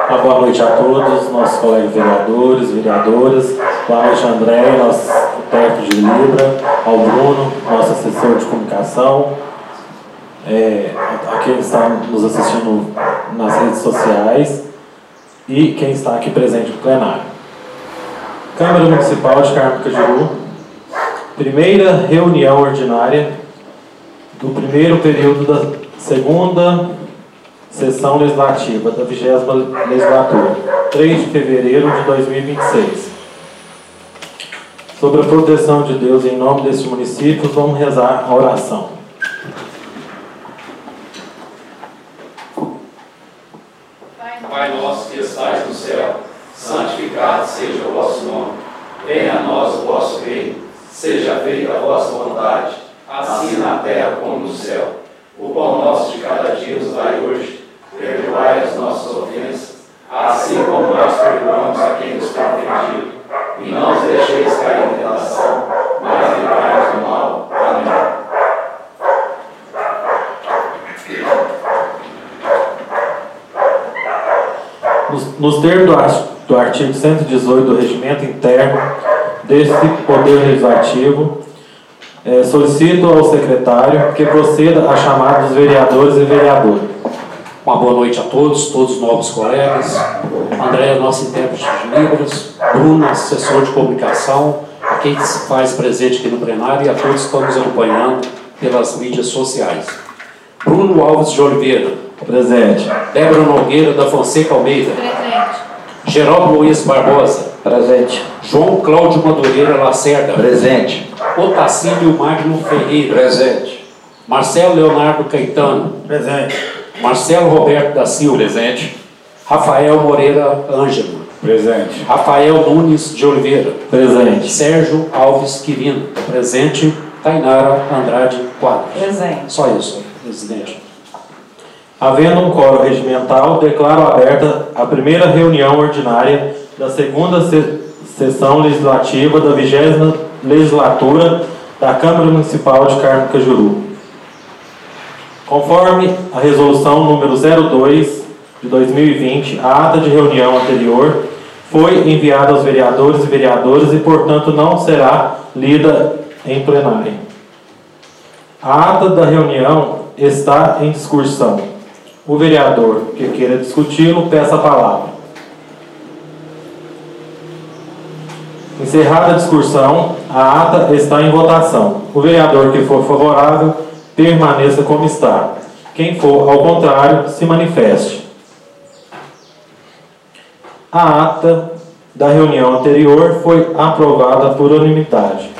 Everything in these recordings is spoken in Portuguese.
Uma boa noite a todos, nossos colegas vereadores, vereadoras. Boa noite, André, nosso intérprete de Libra, ao Bruno, nosso assessor de comunicação, a quem está nos assistindo nas redes sociais e quem está aqui presente no plenário. Câmara Municipal de Carmo do Cajuru, primeira reunião ordinária do primeiro período da segunda sessão legislativa da 20ª legislatura, 3 de fevereiro de 2026. Sobre a proteção de Deus em nome destes municípios, vamos rezar a oração. Pai nosso que estais no céu, santificado seja o vosso nome. Venha a nós o vosso reino. Seja feita a vossa vontade, assim na terra como no céu. O pão nosso de cada dia nos dai hoje. Perdoai as nossas ofensas, assim como nós perdoamos a quem nos tem ofendido. E não nos deixeis cair em tentação, mas livrai-nos do mal. Amém. Nos termos do artigo 118 do Regimento Interno deste Poder Legislativo, solicito ao secretário que proceda à chamada dos vereadores e vereadoras. Uma boa noite a todos os novos colegas. André, nosso intérprete de Libras, Bruno, assessor de comunicação, a quem se faz presente aqui no plenário e a todos que estão nos acompanhando pelas mídias sociais. Bruno Alves de Oliveira. Presente. Débora Nogueira da Fonseca Almeida. Presente. Geraldo Luiz Barbosa. Presente. João Cláudio Madureira Lacerda. Presente. Otacílio Magno Ferreira. Presente. Marcelo Leonardo Caetano. Presente. Marcelo Roberto da Silva. Presente. Rafael Moreira Ângelo. Presente. Rafael Nunes de Oliveira. Presente. Sérgio Alves Quirino. Presente. Tainara Andrade Quadros. Presente. Só isso, presidente. Havendo um quórum regimental, declaro aberta a primeira reunião ordinária da segunda sessão legislativa da 20ª legislatura da Câmara Municipal de Carmo do Cajuru. Conforme a resolução número 02 de 2020, a ata de reunião anterior foi enviada aos vereadores e vereadoras e, portanto, não será lida em plenário. A ata da reunião está em discussão. O vereador que queira discuti-lo, peça a palavra. Encerrada a discussão, a ata está em votação. O vereador que for favorável, permaneça como está. Quem for ao contrário, se manifeste. A ata da reunião anterior foi aprovada por unanimidade.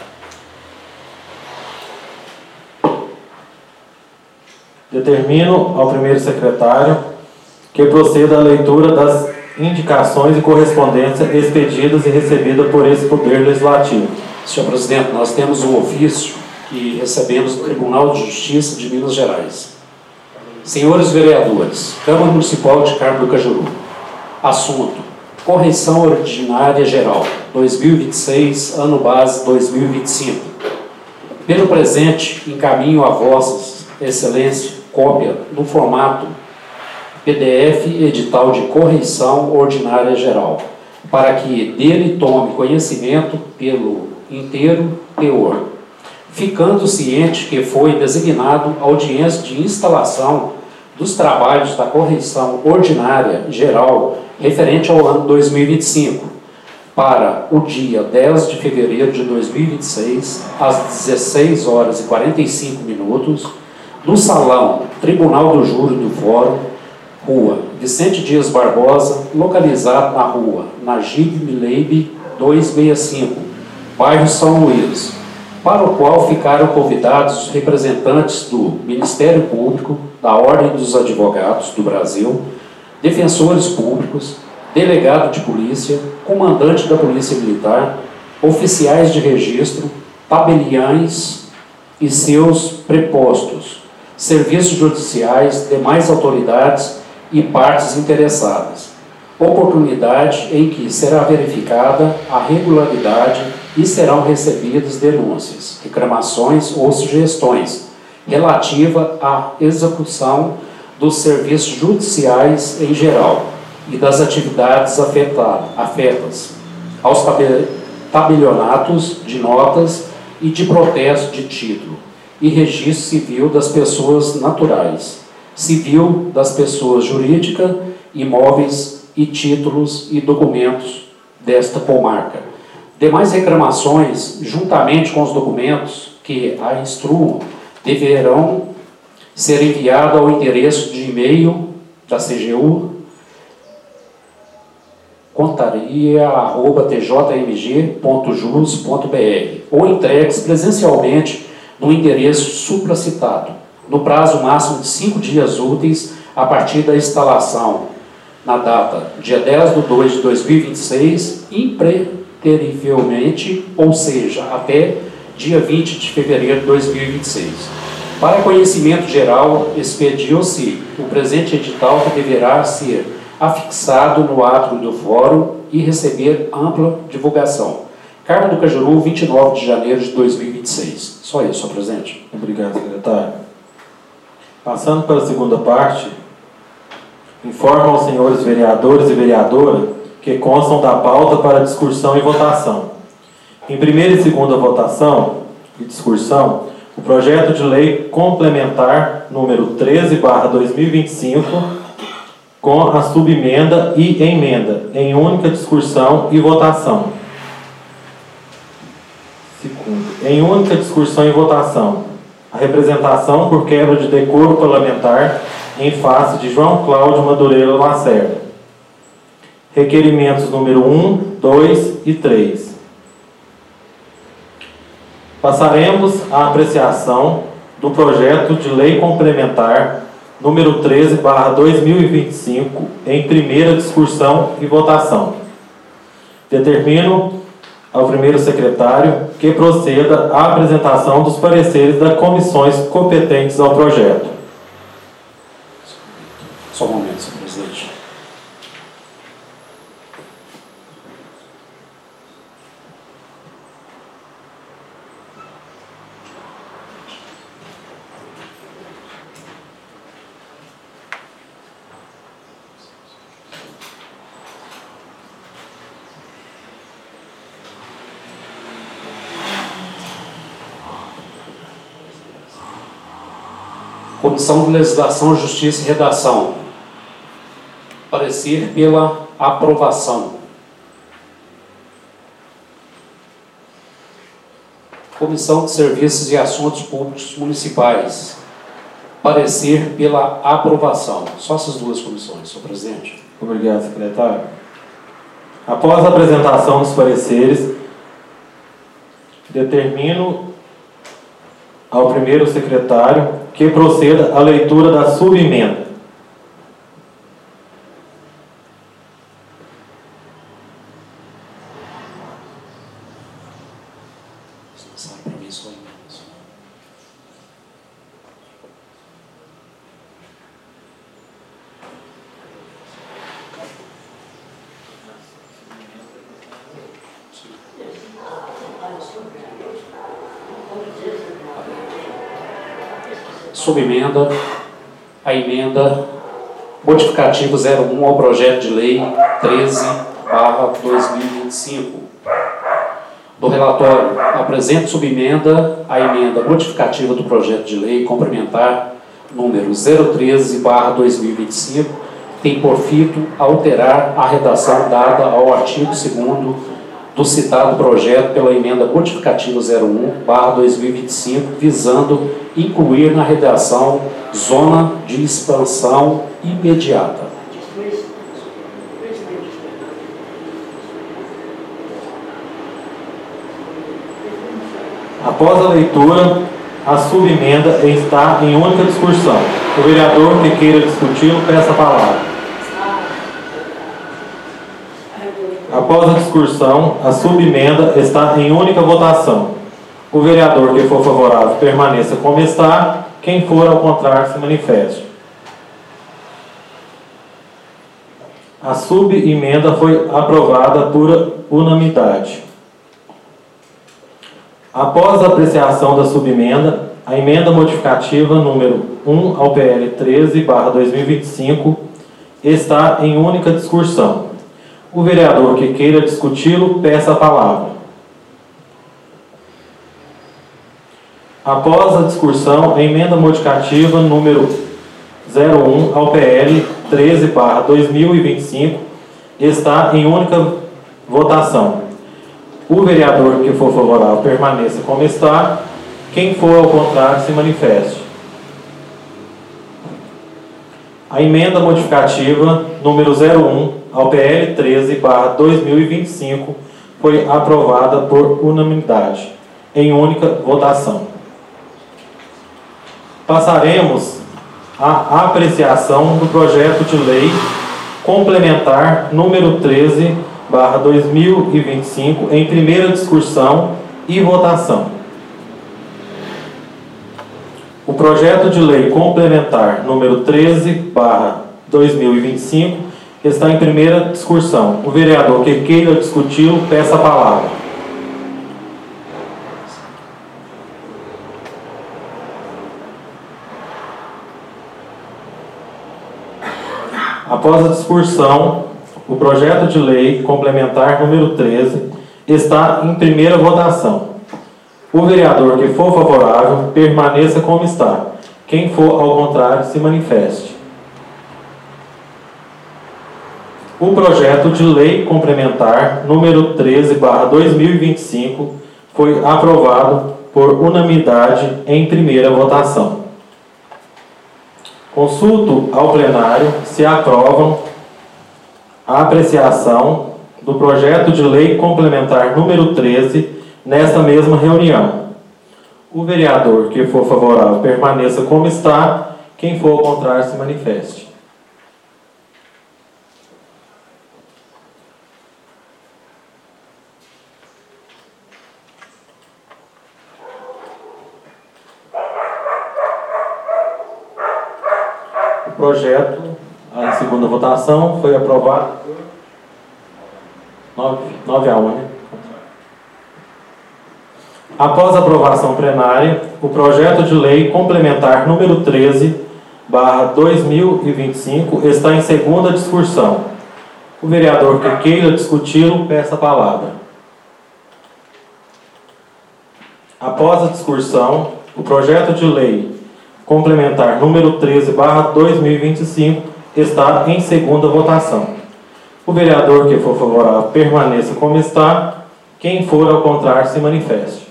Determino ao primeiro secretário que proceda à leitura das indicações e correspondência expedidas e recebidas por esse Poder Legislativo. Senhor presidente, nós temos um ofício que recebemos do Tribunal de Justiça de Minas Gerais. Senhores vereadores, Câmara Municipal de Carmo do Cajuru. Assunto: Correição Ordinária Geral 2026, ano base 2025. Pelo presente, encaminho a vossas excelência cópia no formato PDF edital de correição ordinária geral, para que dele tome conhecimento pelo inteiro teor, ficando ciente que foi designado audiência de instalação dos trabalhos da correição ordinária geral referente ao ano 2025, para o dia 10 de fevereiro de 2026, às 16 horas e 45 minutos, no Salão Tribunal do Júri do Fórum, Rua Vicente Dias Barbosa, localizado na Rua Najib Mileibe 265, bairro São Luís, para o qual ficaram convidados os representantes do Ministério Público, da Ordem dos Advogados do Brasil, defensores públicos, delegado de polícia, comandante da Polícia Militar, oficiais de registro, tabeliães e seus prepostos, serviços judiciais, demais autoridades e partes interessadas. Oportunidade em que será verificada a regularidade e serão recebidas denúncias, reclamações ou sugestões relativa à execução dos serviços judiciais em geral, e das atividades afetas aos tabelionatos de notas e de protesto de título e registro civil das pessoas naturais, civil das pessoas jurídicas, imóveis e títulos e documentos desta comarca. Demais reclamações, juntamente com os documentos que a instruam, deverão ser enviadas ao endereço de e-mail da CGU, contaria@tjmg.jus.br, ou entregues presencialmente no endereço supracitado, no prazo máximo de 5 dias úteis a partir da instalação, na data dia 10/2/2026, impreterivelmente, ou seja, até dia 20 de fevereiro de 2026. Para conhecimento geral, expediu-se o presente edital, que deverá ser afixado no átrio do fórum e receber ampla divulgação. Carmo do Cajuru, 29 de janeiro de 2026. Só isso, senhor presidente. Obrigado, secretário. Passando para a segunda parte, informo aos senhores vereadores e vereadora que constam da pauta para discussão e votação. Em primeira e segunda votação e discussão, o projeto de lei complementar número 13/2025, com a subemenda e emenda, em única discussão e votação. Segundo, em única discussão e votação, a representação por quebra de decoro parlamentar em face de João Cláudio Madureira Lacerda. Requerimentos número 1, 2 e 3. Passaremos à apreciação do projeto de lei complementar número 13/2025, em primeira discussão e votação. Determino ao primeiro secretário que proceda à apresentação dos pareceres das comissões competentes ao projeto. Só um momento, senhor presidente. Comissão de Legislação, Justiça e Redação. Parecer pela aprovação. Comissão de Serviços e Assuntos Públicos Municipais. Parecer pela aprovação. Só essas duas comissões, senhor presidente. Obrigado, secretário. Após a apresentação dos pareceres, determino ao primeiro secretário que proceda à leitura da subemenda. Subemenda, a emenda modificativa 01 ao projeto de lei 13/2025. Do relatório, apresento subemenda a emenda modificativa do projeto de lei complementar número 013/2025, tem por fito alterar a redação dada ao artigo 2º do citado projeto pela emenda modificativa 01/2025, visando incluir na redação zona de expansão imediata. Após a leitura, a subemenda está em única discussão. O vereador que queira discuti-lo, peça a palavra. Após a discussão, a subemenda está em única votação. O vereador que for favorável permaneça como está, quem for ao contrário se manifeste. A subemenda foi aprovada por unanimidade. Após a apreciação da subemenda, a emenda modificativa número 1 ao PL 13/2025, está em única discussão. O vereador que queira discuti-lo, peça a palavra. Após a discussão, a emenda modificativa número 01 ao PL 13/2025 está em única votação. O vereador que for favorável permaneça como está. Quem for ao contrário se manifeste. A emenda modificativa número 01 ao PL 13/2025 foi aprovada por unanimidade, em única votação. Passaremos à apreciação do projeto de lei complementar número 13/2025 em primeira discussão e votação. O projeto de lei complementar número 13/2025 está em primeira discussão. O vereador que queira discuti-lo, peça a palavra. Após a discussão, o projeto de lei complementar número 13 está em primeira votação. O vereador que for favorável, permaneça como está. Quem for ao contrário, se manifeste. O projeto de lei complementar número 13/2025 foi aprovado por unanimidade em primeira votação. Consulto ao plenário se aprovam a apreciação do projeto de lei complementar número 13 nesta mesma reunião. O vereador que for favorável permaneça como está. Quem for ao contrário se manifeste. O projeto, em segunda votação, foi aprovado por 9-1, né? Após a aprovação plenária, o projeto de lei complementar número 13/2025 está em segunda discussão. O vereador que queira discuti-lo, peça a palavra. Após a discussão, o projeto de lei complementar número 13/2025 está em segunda votação. O vereador que for favorável permaneça como está. Quem for ao contrário se manifeste.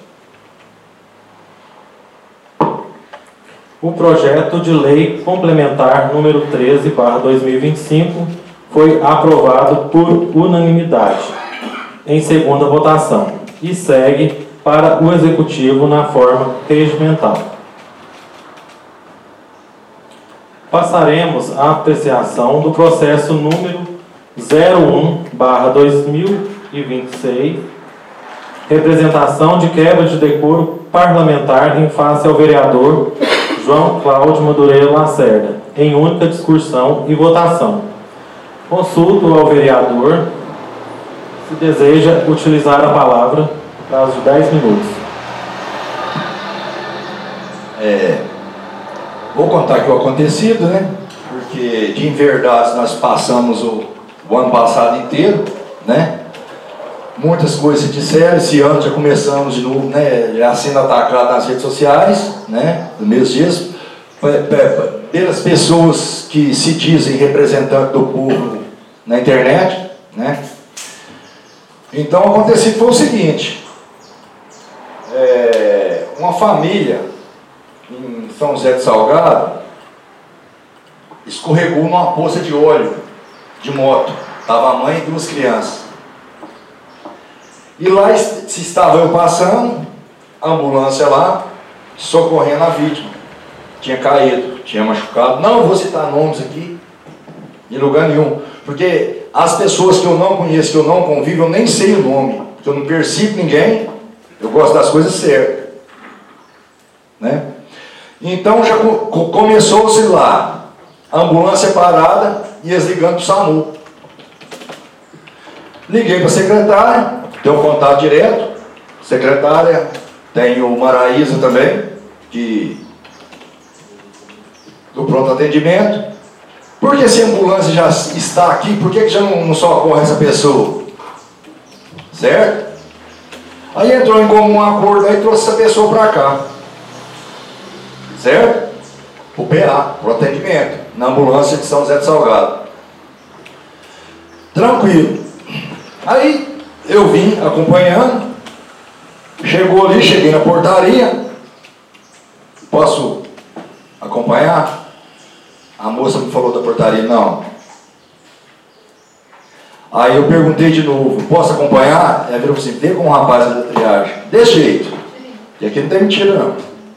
O projeto de lei complementar número 13/2025 foi aprovado por unanimidade em segunda votação e segue para o Executivo na forma regimental. Passaremos à apreciação do processo número 01/2026, representação de quebra de decoro parlamentar em face ao vereador João Cláudio Madureira Lacerda, em única discussão e votação. Consulto ao vereador se deseja utilizar a palavra no prazo de 10 minutos. Vou contar aqui o acontecido, né? Porque de inverdades nós passamos o ano passado inteiro, né? Muitas coisas se disseram, esse ano já começamos de novo, né? Já sendo atacado nas redes sociais, né? Nos meus dias, pelas pessoas que se dizem representantes do povo na internet, né? Então o acontecido foi o seguinte: uma família em São José do Salgado escorregou numa poça de óleo de moto. Estava a mãe e 2 crianças. E lá se estava eu passando, a ambulância lá, socorrendo a vítima. Tinha caído, tinha machucado. Não vou citar nomes aqui, em lugar nenhum. Porque as pessoas que eu não conheço, que eu não convivo, eu nem sei o nome. Porque eu não persigo ninguém, eu gosto das coisas certas. Né? Então já começou-se lá, a ambulância parada e eles ligando para o SAMU. Liguei para a secretária, deu um contato direto. Secretária, tem o Maraísa também, do pronto atendimento. Porque se a ambulância já está aqui, por que já não socorre essa pessoa? Certo? Aí entrou em comum acordo, aí trouxe essa pessoa para cá. Certo? O PA, o atendimento, na ambulância de São José do Salgado. Tranquilo. Aí eu vim acompanhando, chegou ali, cheguei na portaria. Posso acompanhar? A moça me falou da portaria, não. Aí eu perguntei de novo, posso acompanhar? Ela virou assim, vê com o rapaz da triagem. Desse jeito. E aqui não tem mentira, não.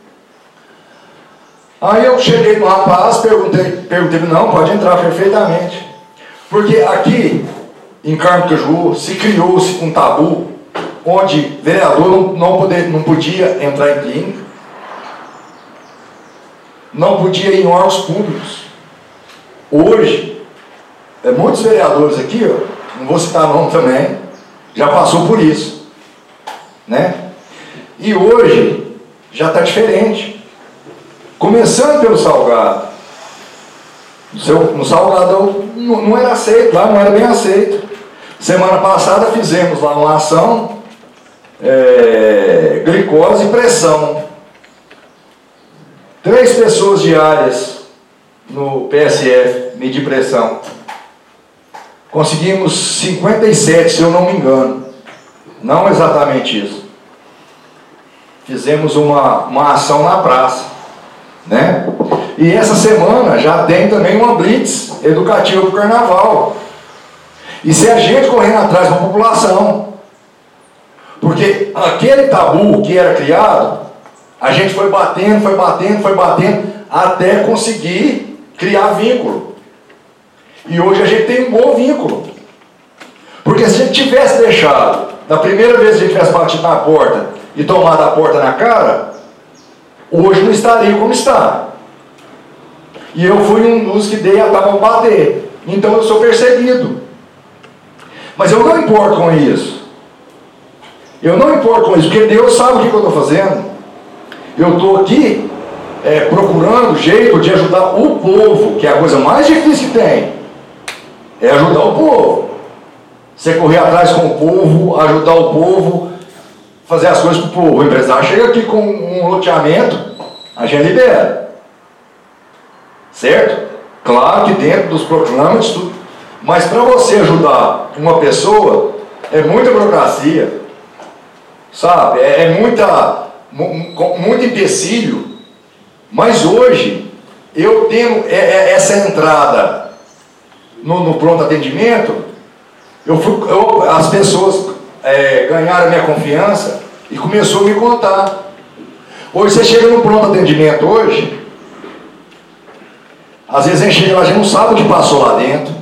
Aí eu cheguei no rapaz, perguntei, não, pode entrar perfeitamente. Porque aqui, em Carmo do Cajuru, se criou-se um tabu, onde vereador não podia entrar em clínica, não podia ir em órgãos públicos. Hoje, muitos vereadores aqui, ó, não vou citar nome também, já passou por isso, né? E hoje já está diferente. Começando pelo Salgado. No Salgado não era aceito, lá não era bem aceito. Semana passada fizemos lá uma ação, glicose e pressão. 3 pessoas diárias no PSF, medir pressão. Conseguimos 57, se eu não me engano. Não exatamente isso. Fizemos uma ação na praça, né? E essa semana já tem também uma blitz educativa para o carnaval. E se a gente correndo atrás da população, porque aquele tabu que era criado, a gente foi batendo, até conseguir criar vínculo. E hoje a gente tem um bom vínculo. Porque se a gente tivesse deixado, da primeira vez que a gente tivesse batido na porta e tomado a porta na cara, hoje não estaria como está. E eu fui um dos que dei a tábua bater. Então eu sou perseguido. Mas eu não importo com isso. Eu não importo com isso, porque Deus sabe o que eu estou fazendo. Eu estou aqui procurando jeito de ajudar o povo, que é a coisa mais difícil que tem. É ajudar o povo. Você correr atrás com o povo, ajudar o povo, fazer as coisas para o povo. O empresário chega aqui com um loteamento, a gente libera. Certo? Claro que dentro dos programas, tudo. Mas para você ajudar uma pessoa, é muita burocracia. Sabe? Muito empecilho. Mas hoje, eu tendo essa entrada no pronto atendimento, as pessoas ganharam a minha confiança e começou a me contar. Hoje você chega no pronto atendimento hoje, às vezes a gente chega lá, a gente não sabe o que passou lá dentro.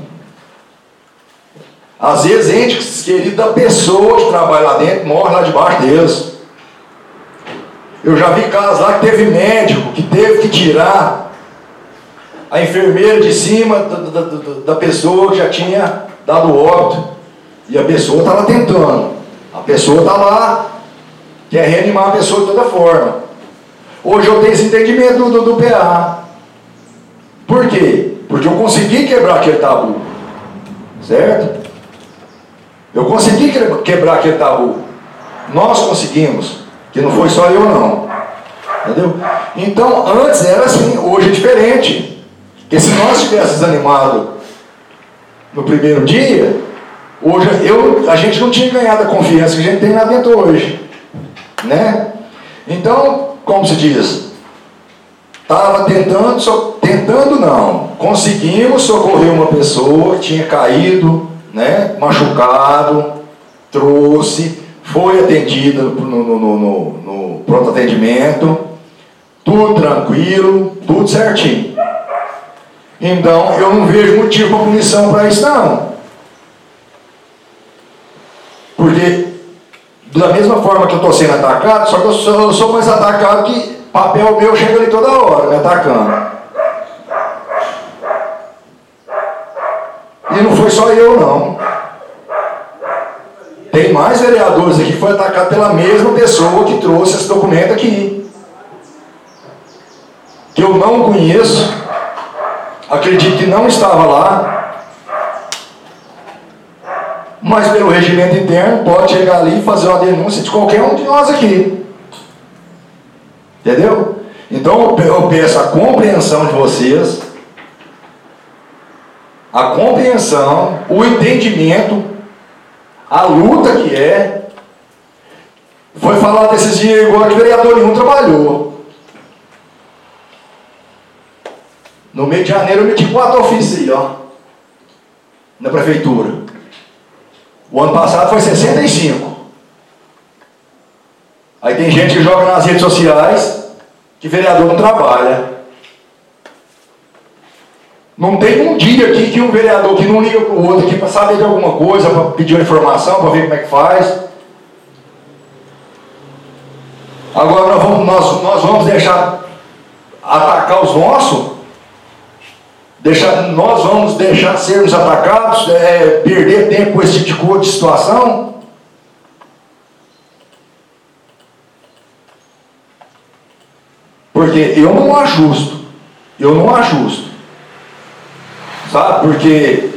Às vezes, ente querido da pessoa que trabalha lá dentro, morre lá debaixo deles. Eu já vi casos lá que teve médico que teve que tirar a enfermeira de cima da pessoa que já tinha dado óbito. E a pessoa estava tentando. A pessoa está lá, quer reanimar a pessoa de toda forma. Hoje eu tenho esse entendimento do PA. Por quê? Porque eu consegui quebrar aquele tabu. Certo? Eu consegui quebrar aquele tabu. Nós conseguimos. Que não foi só eu não. Entendeu? Então, antes era assim, hoje é diferente. Porque se nós tivéssemos animado no primeiro dia, hoje a gente não tinha ganhado a confiança que a gente tem lá dentro hoje. Né? Então, como se diz? Estava tentando não. Conseguimos socorrer uma pessoa que tinha caído, né, machucado, trouxe, foi atendida no pronto atendimento, tudo tranquilo, tudo certinho. Então eu não vejo motivo para punição para isso não. Porque da mesma forma que eu estou sendo atacado, só que eu sou mais atacado que papel meu chega ali toda hora me atacando. E não foi só eu não. Tem mais vereadores aqui que foi atacado pela mesma pessoa que trouxe esse documento aqui. Que eu não conheço. acredito que não estava lá, mas pelo regimento interno pode chegar ali e fazer uma denúncia de qualquer um de nós aqui. Entendeu? Então eu peço a compreensão de vocês, a compreensão, o entendimento, a luta que é. Foi falado esses dias igual que o vereador nenhum trabalhou. No mês de janeiro eu meti 4 ofícios aí, ó, na prefeitura. O ano passado foi 65. Aí tem gente que joga nas redes sociais que vereador não trabalha. Não tem um dia aqui que um vereador que não liga para o outro aqui para saber de alguma coisa, para pedir uma informação, para ver como é que faz. Agora nós vamos deixar atacar os nossos? Nós vamos deixar sermos atacados, perder tempo com esse tipo de situação? Porque eu não ajusto. Sabe? Porque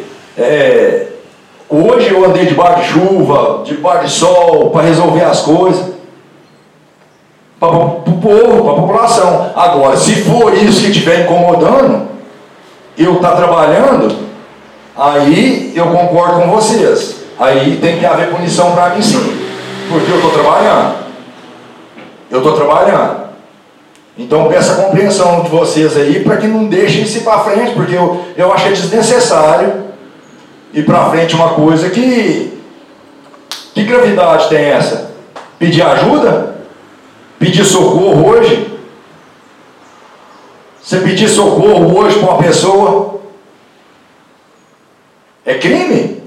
hoje eu andei debaixo de chuva, debaixo de sol, para resolver as coisas. Para o povo, para a população. Agora, se for isso que estiver incomodando, eu estar trabalhando, aí eu concordo com vocês. Aí tem que haver punição para mim sim. Porque eu estou trabalhando. Então peço a compreensão de vocês aí para que não deixem isso ir para frente, porque eu acho que é desnecessário ir para frente uma coisa que gravidade tem essa? Pedir ajuda? Pedir socorro hoje? Você pedir socorro hoje para uma pessoa é crime?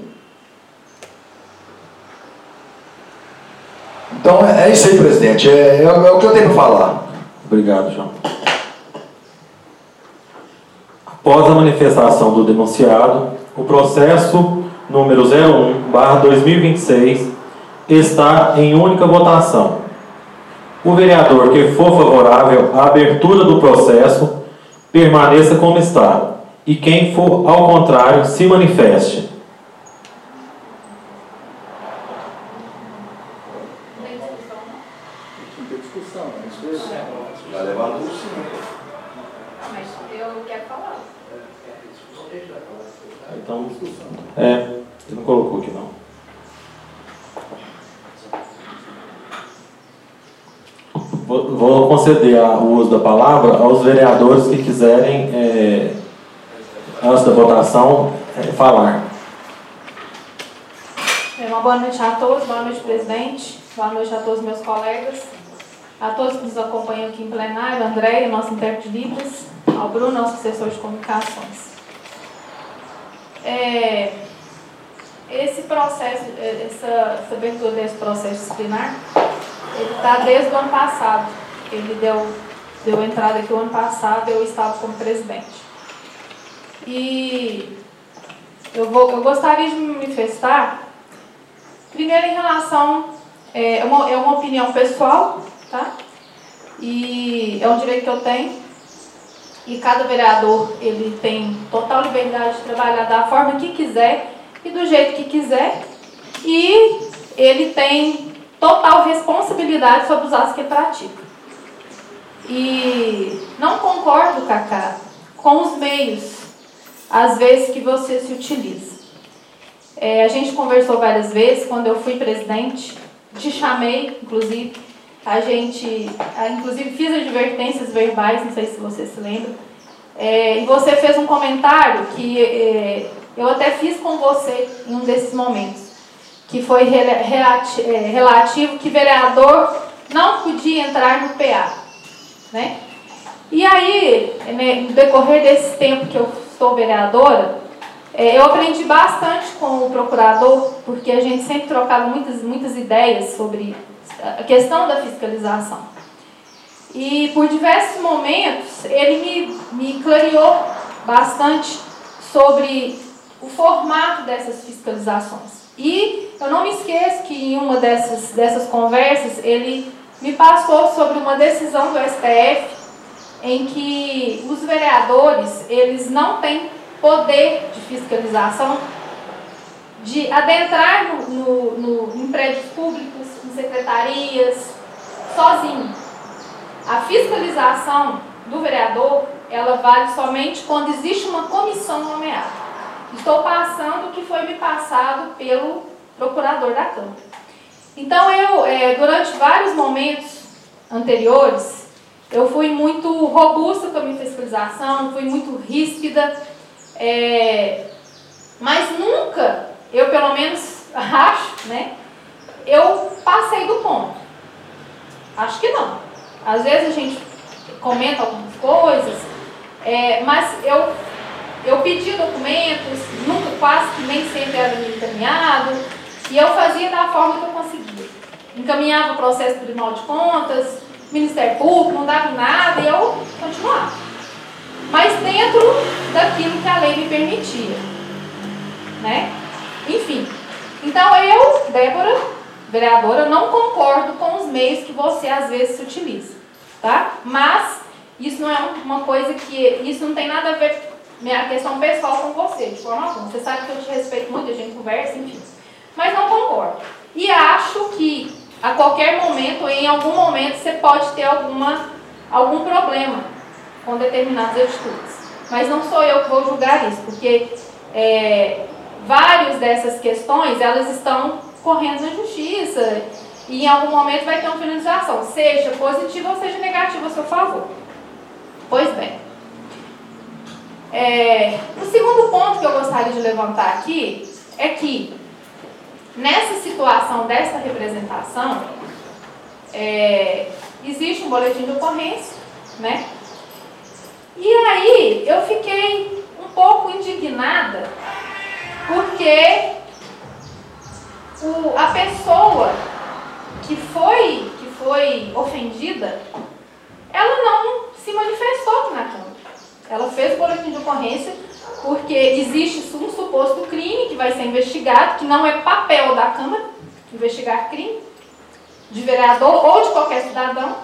Então é isso aí, presidente. É o que eu tenho para falar. Obrigado, João. Após a manifestação do denunciado, o processo número 01/2026 está em única votação. O vereador que for favorável à abertura do processo, permaneça como está. E quem for ao contrário, se manifeste. Então, ele não colocou aqui não. Vou conceder o uso da palavra aos vereadores que quiserem, antes da votação, falar. Uma boa noite a todos, boa noite, presidente, boa noite a todos meus colegas, a todos que nos acompanham aqui em plenário, André, nosso intérprete de Libras, ao Bruno, nosso assessor de comunicações. Esse processo, essa abertura desse processo disciplinar, ele está desde o ano passado. Ele deu entrada aqui o ano passado, eu estava como presidente. E eu gostaria de me manifestar, primeiro em relação, é uma opinião pessoal, tá? E é um direito que eu tenho. E cada vereador, ele tem total liberdade de trabalhar da forma que quiser e do jeito que quiser. E ele tem total responsabilidade sobre os atos que ele pratica. E não concordo, Cacá, com os meios, às vezes, que você se utiliza. A gente conversou várias vezes, quando eu fui presidente, te chamei, inclusive, inclusive fiz advertências verbais, não sei se você se lembra, e você fez um comentário que eu até fiz com você em um desses momentos, que foi relativo que vereador não podia entrar no PA, né? E aí, no decorrer desse tempo que eu estou vereadora, eu aprendi bastante com o procurador, porque a gente sempre trocava muitas ideias sobre a questão da fiscalização. E por diversos momentos, ele me clareou bastante sobre o formato dessas fiscalizações. E eu não me esqueço que em uma dessas conversas, ele me passou sobre uma decisão do STF em que os vereadores, eles não têm poder de fiscalização, de adentrar em prédios públicos, em secretarias, sozinho. A fiscalização do vereador, ela vale somente quando existe uma comissão nomeada. Estou passando o que foi me passado pelo procurador da Câmara. Então, durante vários momentos anteriores, eu fui muito robusta com a minha fiscalização, fui muito ríspida, mas nunca, eu pelo menos acho, né, eu passei do ponto. Acho que não. Às vezes a gente comenta algumas coisas, mas eu pedi documentos, nunca, quase que nem sempre era me encaminhado, e eu fazia da forma que eu conseguia. Encaminhava o processo do Tribunal de Contas, Ministério Público, não dava nada, e eu continuava. Mas dentro daquilo que a lei me permitia, né? Enfim, então eu, Débora, vereadora, não concordo com os meios que você às vezes utiliza, tá? Mas isso não é uma coisa isso não tem nada a ver minha questão pessoal com você, de forma alguma. Você sabe que eu te respeito muito, a gente conversa, enfim. Mas não concordo. E acho que a qualquer momento, em algum momento, você pode ter algum problema com determinadas atitudes. Mas não sou eu que vou julgar isso, porque várias dessas questões, elas estão correndo na justiça e em algum momento vai ter uma finalização, seja positiva ou seja negativa a seu favor. Pois bem. O segundo ponto que eu gostaria de levantar aqui é que, nessa situação dessa representação, existe um boletim de ocorrência, né? E aí eu fiquei um pouco indignada porque a pessoa que foi ofendida, ela não se manifestou aqui na Câmara. Ela fez o boletim de ocorrência porque existe um suposto crime que vai ser investigado, que não é papel da Câmara investigar crime de vereador ou de qualquer cidadão.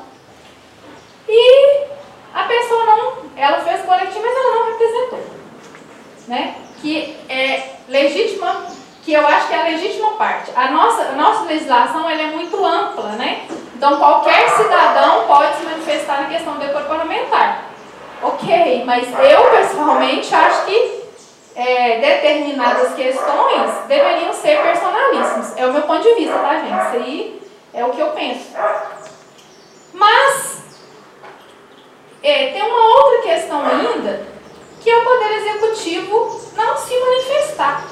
E a pessoa ela fez o boletim, mas ela não representou, né? Que é legítima, que eu acho que é a legítima parte. A nossa legislação, ela é muito ampla, né? Então qualquer cidadão pode se manifestar na questão do decoro parlamentar. Ok, mas eu pessoalmente acho que determinadas questões deveriam ser personalíssimas. É o meu ponto de vista, tá, gente? Isso aí é o que eu penso. Mas tem uma outra questão ainda, que é o Poder Executivo não se manifestar.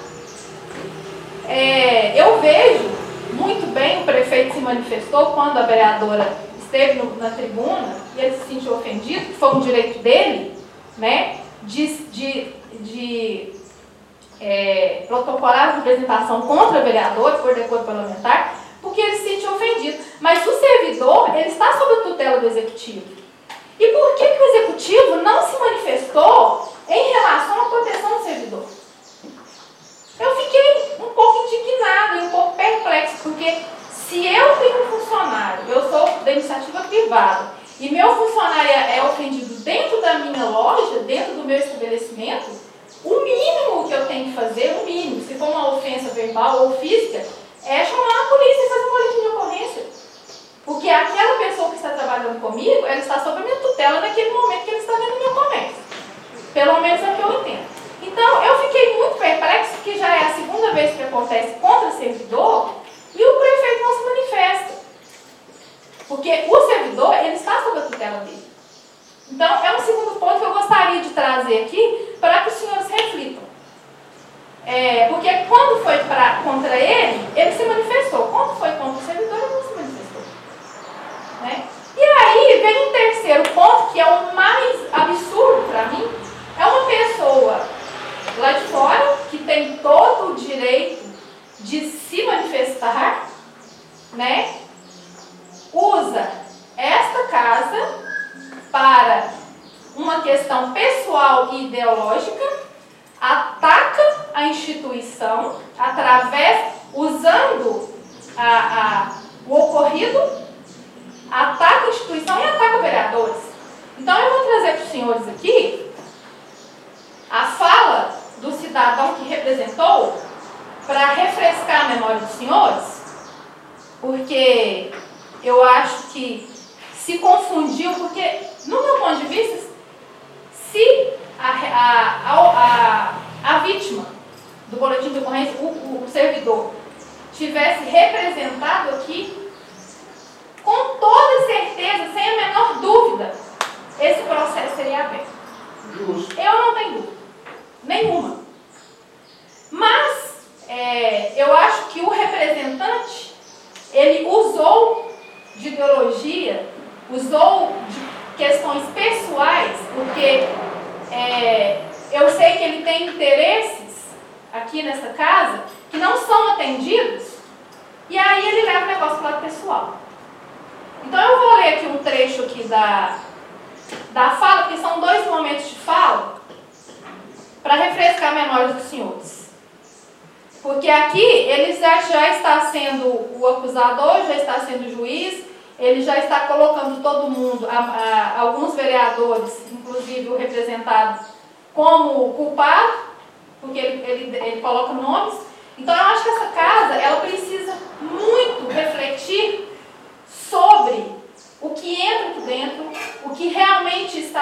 Eu vejo muito bem o prefeito se manifestou quando a vereadora esteve na tribuna e ele se sentiu ofendido, que foi um direito dele, né, de protocolar a representação contra a vereadora por decoro parlamentar, porque ele se sentiu ofendido. Mas o servidor, ele está sob a tutela do executivo. E por que o executivo não se manifestou em relação à proteção do servidor? Eu fiquei um pouco indignada e um pouco perplexa, porque se eu tenho um funcionário, eu sou da iniciativa privada, e meu funcionário é ofendido dentro da minha loja, dentro do meu estabelecimento, o mínimo que eu tenho que fazer, o mínimo, se for uma ofensa verbal ou física, é chamar a polícia e fazer um boletim de ocorrência. Porque aquela pessoa que está trabalhando comigo, ela está sob a minha tutela naquele momento que ele está dentro do meu comércio. Pelo menos é o que eu entendo. Então, eu fiquei muito perplexo, porque já é a segunda vez que acontece contra servidor, e o prefeito não se manifesta. Porque o servidor, ele está sob a tutela dele. Então, é um segundo ponto que eu gostaria de trazer aqui, para que os senhores reflitam. Porque quando foi contra ele, ele se manifestou. Quando foi contra o servidor, ele não se manifestou. Né? E aí, vem um terceiro ponto, que é o mais absurdo para mim, é uma pessoa lá de fora, que tem todo o direito de se manifestar, né? Usa esta casa para uma questão pessoal e ideológica, ataca a instituição usando o ocorrido, ataca a instituição e ataca vereadores. Então eu vou trazer para os senhores aqui a fala do cidadão que representou, para refrescar a memória dos senhores, porque eu acho que se confundiu, porque, no meu ponto de vista, se a vítima do boletim de ocorrência, o servidor, tivesse representado aqui, com toda certeza, sem a menor dúvida, esse processo seria aberto. Justo. Eu não tenho dúvida nenhuma. Mas eu acho que o representante, ele usou de ideologia, usou de questões pessoais, porque eu sei que ele tem interesses aqui nessa casa que não são atendidos, e aí ele leva o negócio para o lado pessoal. Então eu vou ler aqui um trecho aqui da fala, porque são 2 momentos de fala, para refrescar a memória dos senhores. Porque aqui ele já está sendo o acusador, já está sendo o juiz, ele já está colocando todo mundo, alguns vereadores, inclusive o representado, como culpado, porque ele coloca nomes. Então eu acho que essa casa, ela precisa muito refletir sobre o que entra aqui dentro, o que realmente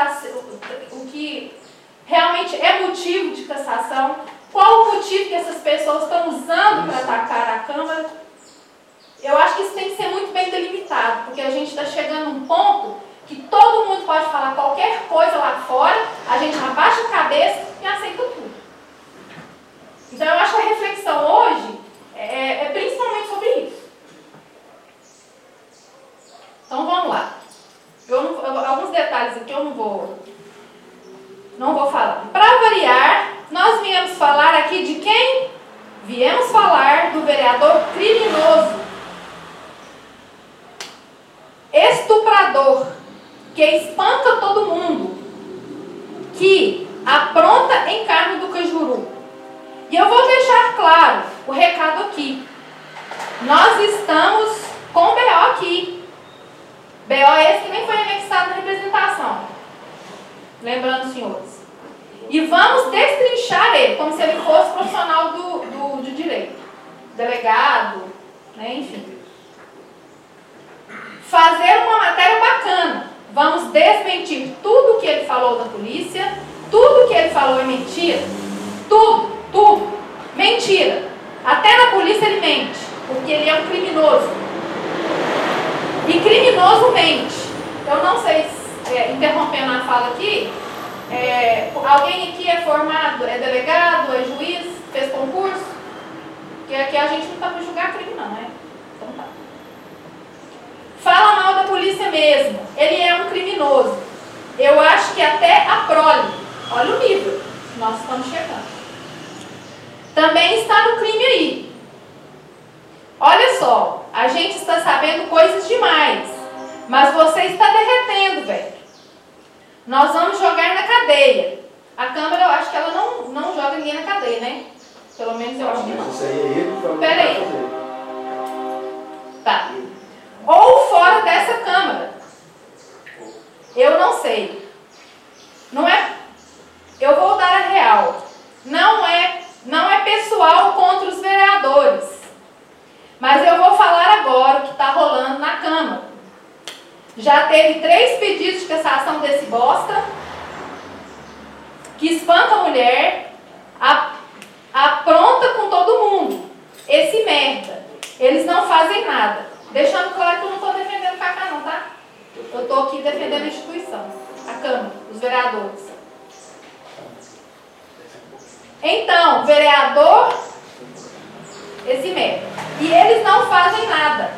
é motivo de cassação, qual o motivo que essas pessoas estão usando para atacar a Câmara. Eu acho que isso tem que ser muito bem delimitado, porque a gente está chegando num ponto que todo mundo pode falar qualquer coisa lá fora, a gente abaixa a cabeça e aceita tudo. Então eu acho que a reflexão hoje é principalmente sobre isso. Então vamos lá. Alguns detalhes aqui eu não vou falar. Para variar, nós viemos falar aqui de quem? Viemos falar do vereador criminoso, estuprador, que espanca todo mundo, que apronta em Carmo do Cajuru. E eu vou deixar claro o recado aqui. Nós estamos com o BO aqui. BO esse que nem foi anexado na representação. Lembrando, senhores. E vamos destrinchar ele, como se ele fosse profissional do direito. Delegado, né, enfim. Fazer uma matéria bacana. Vamos desmentir tudo que ele falou da polícia, tudo que ele falou é mentira. Tudo. Mentira. Até na polícia ele mente, porque ele é um criminoso. E criminoso mente. Eu não sei, interrompendo a fala aqui, alguém aqui é formado, é delegado, é juiz, fez concurso? Porque aqui a gente não está para julgar crime não, né? Então tá. Fala mal da polícia mesmo. Ele é um criminoso. Eu acho que até a prole. Olha o nível que nós estamos chegando. Também está no crime aí. Olha só, a gente está sabendo coisas demais, mas você está derretendo, velho. Nós vamos jogar na cadeia. A Câmara, eu acho que ela não joga ninguém na cadeia, né? Pelo menos eu acho que não. Peraí. Tá. Ou fora dessa Câmara. Eu não sei. Não é... Eu vou dar a real. Não é pessoal contra os vereadores. Mas eu vou falar agora o que está rolando na Câmara. Já teve 3 pedidos de cassação desse bosta, que espanca a mulher, apronta com todo mundo. Esse merda. Eles não fazem nada. Deixando claro que eu não estou defendendo o Cacá não, tá? Eu estou aqui defendendo a instituição, a Câmara, os vereadores. Então, vereador, esse merda. E eles não fazem nada.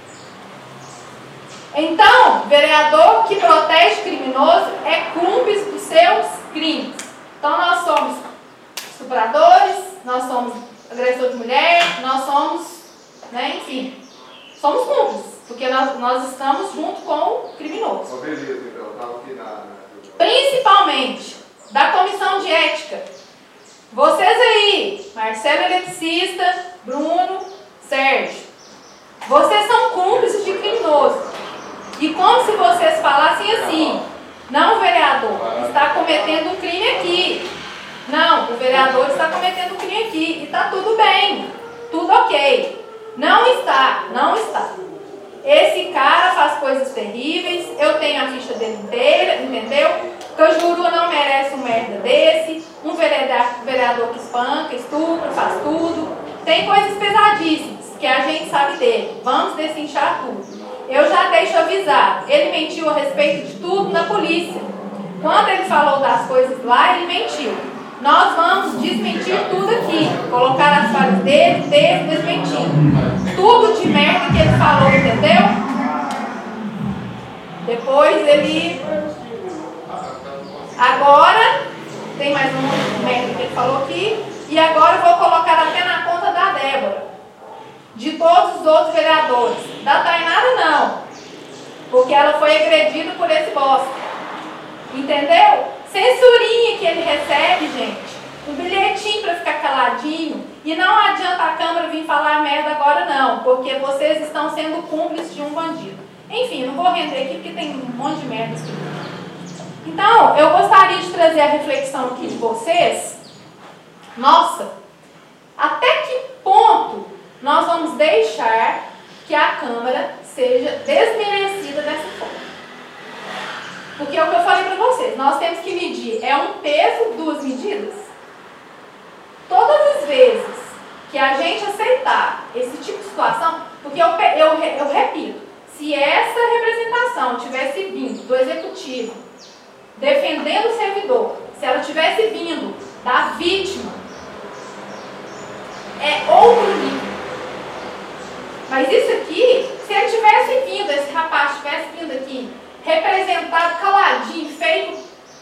Então, vereador que protege criminoso é cúmplice dos seus crimes. Então, nós somos estupradores, nós somos agressores de mulher, nós somos, né, enfim, somos cúmplices, porque nós estamos junto com o criminoso. Beleza, então, tá aqui Principalmente da comissão de ética. Vocês aí, Marcelo eletricista, Bruno, Sérgio, vocês são cúmplices de criminoso. E como se vocês falassem assim: Não, o vereador está cometendo um crime aqui. Não, o vereador está cometendo um crime aqui. E está tudo bem. Tudo ok. Não está. Não está. Esse cara faz coisas terríveis. Eu tenho a ficha dele inteira, entendeu? Cajuru não merece um merda desse. Um vereador que espanca, estupra, faz tudo. Tem coisas pesadíssimas que a gente sabe dele. Vamos desinchar tudo. Eu já deixo avisar. Ele mentiu a respeito de tudo na polícia. Quando ele falou das coisas lá, ele mentiu. Nós vamos desmentir tudo aqui. Colocar as falhas dele, desmentindo. Tudo de merda que ele falou, entendeu? Depois ele... Agora, tem mais um monte de merda que ele falou aqui. E agora eu vou colocar até na conta da Débora. De todos os outros vereadores. Da Tainara não. Porque ela foi agredida por esse bosta. Entendeu? Censurinha que ele recebe, gente. Um bilhetinho para ficar caladinho. E não adianta a Câmara vir falar merda agora não. Porque vocês estão sendo cúmplices de um bandido. Enfim, não vou render aqui porque tem um monte de merda aqui. Então, eu gostaria de trazer a reflexão aqui de vocês. Nossa, até que ponto nós vamos deixar que a Câmara seja desmerecida dessa forma? Porque é o que eu falei para vocês, nós temos que medir, é um peso, duas medidas? Todas as vezes que a gente aceitar esse tipo de situação, porque eu repito, se essa representação tivesse vindo do Executivo, defendendo o servidor, se ela tivesse vindo da vítima, é outro nível. Mas isso aqui, se ele tivesse vindo, esse rapaz tivesse vindo aqui, representado, caladinho, feito,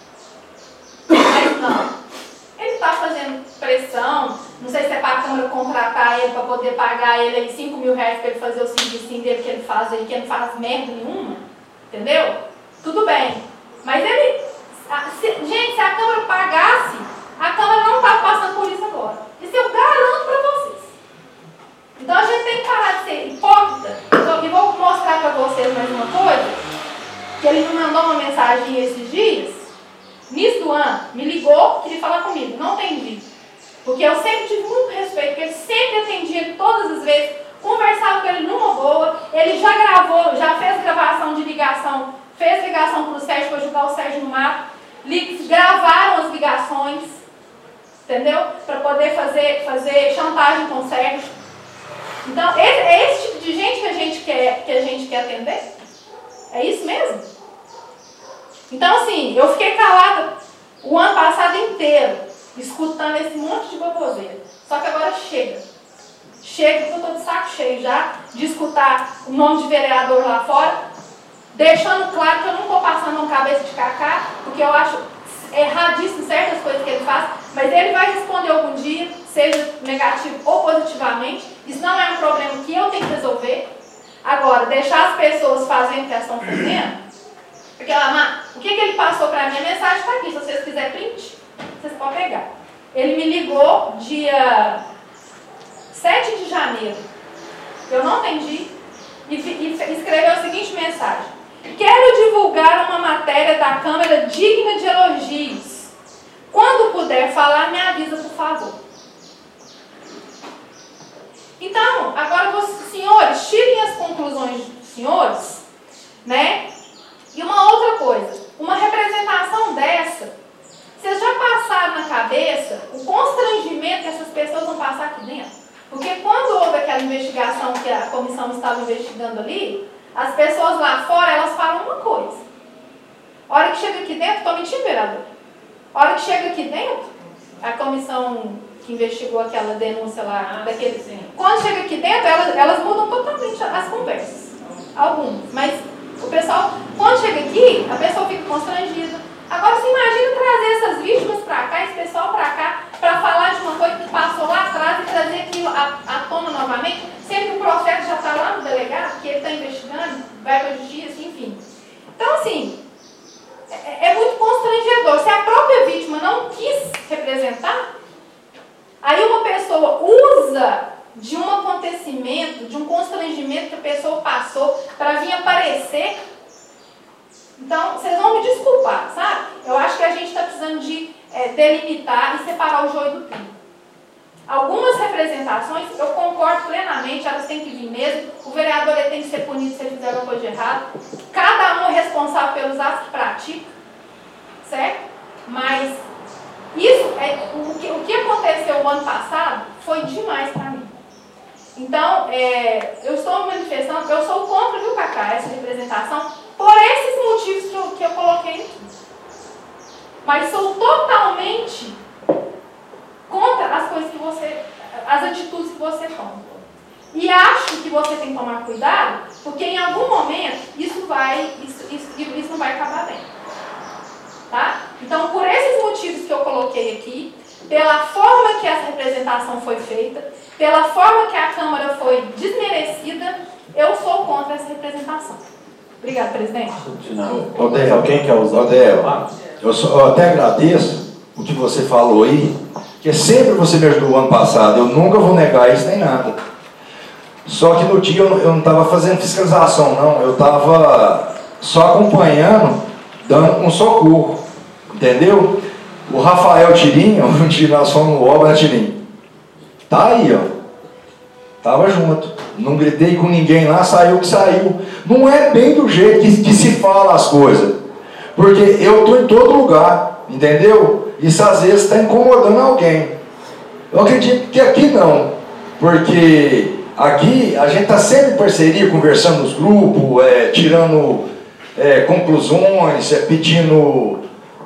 mas não. Ele está fazendo pressão, não sei se é para a Câmara contratar ele, para poder pagar ele aí 5 mil reais para ele fazer o serviço dele que ele faz aí, que ele não faz merda nenhuma, entendeu? Tudo bem. Mas ele, gente, se a Câmara pagasse, a Câmara não estava passando por isso agora. Isso eu garanto para vocês. Então a gente tem que parar de ser hipócrita. E vou mostrar para vocês mais uma coisa, que ele me mandou uma mensagem esses dias. Nisso do ano, me ligou, queria falar comigo, não atendi. Porque eu sempre tive muito respeito, porque ele sempre atendia ele todas as vezes, conversava com ele numa boa, ele já gravou, já fez gravação de ligação, fez ligação para o Sérgio, para ajudar o Sérgio no mato, gravaram as ligações, entendeu? Para poder fazer chantagem com o Sérgio. Então, é esse tipo de gente que a gente quer atender? É isso mesmo? Então, assim, eu fiquei calada o ano passado inteiro, escutando esse monte de baboseira. Só que agora chega. Chega, porque eu estou de saco cheio já de escutar o nome de vereador lá fora, deixando claro que eu não estou passando uma cabeça de cacá, porque eu acho erradíssimo certas coisas que ele faz, mas ele vai responder algum dia, seja negativo ou positivamente. Isso não é um problema que eu tenho que resolver. Agora, deixar as pessoas fazendo o que elas estão fazendo, porque o que ele passou para mim, a mensagem está aqui, se vocês quiserem print, vocês podem pegar. Ele me ligou dia 7 de janeiro, eu não atendi, e escreveu a seguinte mensagem: quero divulgar uma matéria da Câmara digna de elogios. Quando puder falar, me avisa, por favor. Então, agora vocês, senhores, tirem as conclusões dos senhores, né? E uma outra coisa, uma representação dessa, vocês já passaram na cabeça o constrangimento que essas pessoas vão passar aqui dentro? Porque quando houve aquela investigação que a comissão estava investigando ali, as pessoas lá fora, elas falam uma coisa. A hora que chega aqui dentro, estou mentindo, vereador? A hora que chega aqui dentro, a comissão que investigou aquela denúncia lá, quando chega aqui dentro, elas mudam totalmente as conversas. Algumas, mas o pessoal, quando chega aqui, a pessoa fica constrangida. Agora, você imagina trazer essas vítimas para cá, esse pessoal para cá, para falar de uma coisa que passou lá atrás e trazer aquilo à tona novamente, sendo que o processo já está lá no delegado, que ele está investigando, vai para a justiça, enfim. Então, assim, é muito constrangedor. Se a própria vítima não quis representar, aí uma pessoa usa de um acontecimento, de um constrangimento que a pessoa passou para vir aparecer. Então, vocês vão me desculpar, sabe? Eu acho que a gente está precisando de delimitar e separar o joio do trigo. Algumas representações, eu concordo plenamente, elas têm que vir mesmo. O vereador ele tem que ser punido se ele fizer alguma coisa de errado. Cada um é responsável pelos atos que pratica, certo? Mas isso o que aconteceu o ano passado foi demais para mim. Então, eu estou manifestando, eu sou contra, viu, Cacá, essa representação, por esses motivos que eu coloquei aqui. Mas sou totalmente contra as coisas que as atitudes que você toma. E acho que você tem que tomar cuidado, porque em algum momento isso não vai acabar bem. Tá? Então, por esses motivos que eu coloquei aqui, pela forma que essa representação foi feita, pela forma que a Câmara foi desmerecida, eu sou contra essa representação. Obrigada, presidente. Odel, quem quer usar? Odel, eu até agradeço o que você falou aí, que sempre você me ajudou ano passado, eu nunca vou negar isso nem nada. Só que no dia eu não estava fazendo fiscalização, não, eu estava só acompanhando, dando um socorro, entendeu? O Rafael Tirinho, um dia nós fomos no obra, Tirinho, tá aí, ó, tava junto, não gritei com ninguém lá, saiu o que saiu. Não é bem do jeito que se fala as coisas, porque eu estou em todo lugar, entendeu? Isso às vezes está incomodando alguém. Eu acredito que aqui não, porque aqui a gente está sempre em parceria, conversando nos grupos, tirando conclusões, pedindo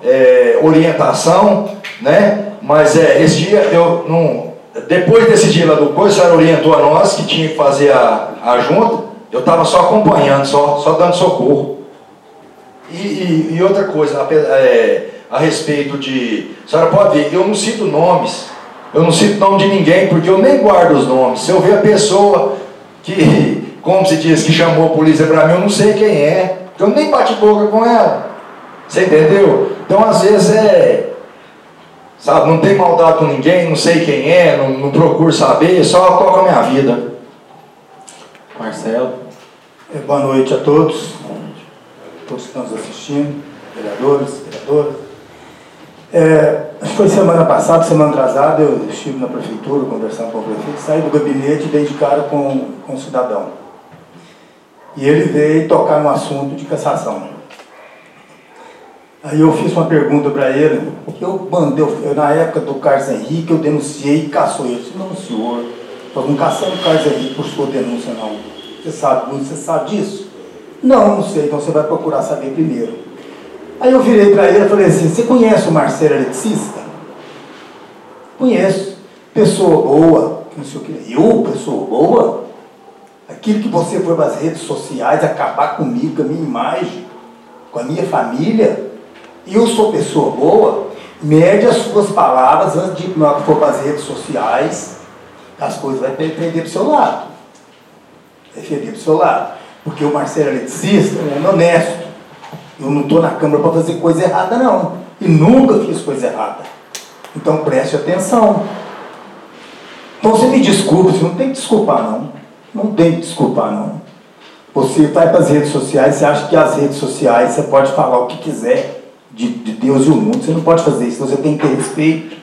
orientação, né? Mas esse dia eu não. Depois desse dia lá do coisa, a senhora orientou a nós que tinha que fazer a junta, eu estava só acompanhando, só dando socorro. E outra coisa, a respeito de... A senhora pode ver, eu não cito nomes, eu não cito nome de ninguém, porque eu nem guardo os nomes. Se eu ver a pessoa que, como se diz, que chamou a polícia para mim, eu não sei quem é, porque eu nem bate boca com ela. Você entendeu? Então, às vezes, sabe, não tem maldade com ninguém, não sei quem é, não procuro saber, só toco a minha vida. Marcelo. Boa noite a todos que estão nos assistindo, vereadores, vereadoras. Acho que foi semana passada, semana atrasada, eu estive na prefeitura conversando com o prefeito, saí do gabinete e dei de cara com um cidadão. E ele veio tocar no assunto de cassação. Aí eu fiz uma pergunta para ele, que eu na época do Carlos Henrique, eu denunciei e cassou ele. Eu disse, não, senhor, nós não caçamos o Carlos Henrique por sua denúncia, não. Você sabe disso? Não sei, então você vai procurar saber primeiro. Aí eu virei para ele e falei assim, você conhece o Marcelo Eletricista? Conheço. Pessoa boa, não sei o que. Eu, pessoa boa? Aquilo que você foi para as redes sociais acabar comigo, com a minha imagem, com a minha família, e eu sou pessoa boa, mede as suas palavras antes de na hora que for para as redes sociais, as coisas vão defender para o seu lado. Defender para o seu lado. Porque o Marcelo Eletricista é honesto. Eu não estou na Câmara para fazer coisa errada, não. E nunca fiz coisa errada. Então preste atenção. Então você me desculpa, você não tem que desculpar, não. Não tem que desculpar, não. Você vai para as redes sociais, você acha que as redes sociais você pode falar o que quiser de Deus e o mundo. Você não pode fazer isso, você tem que ter respeito.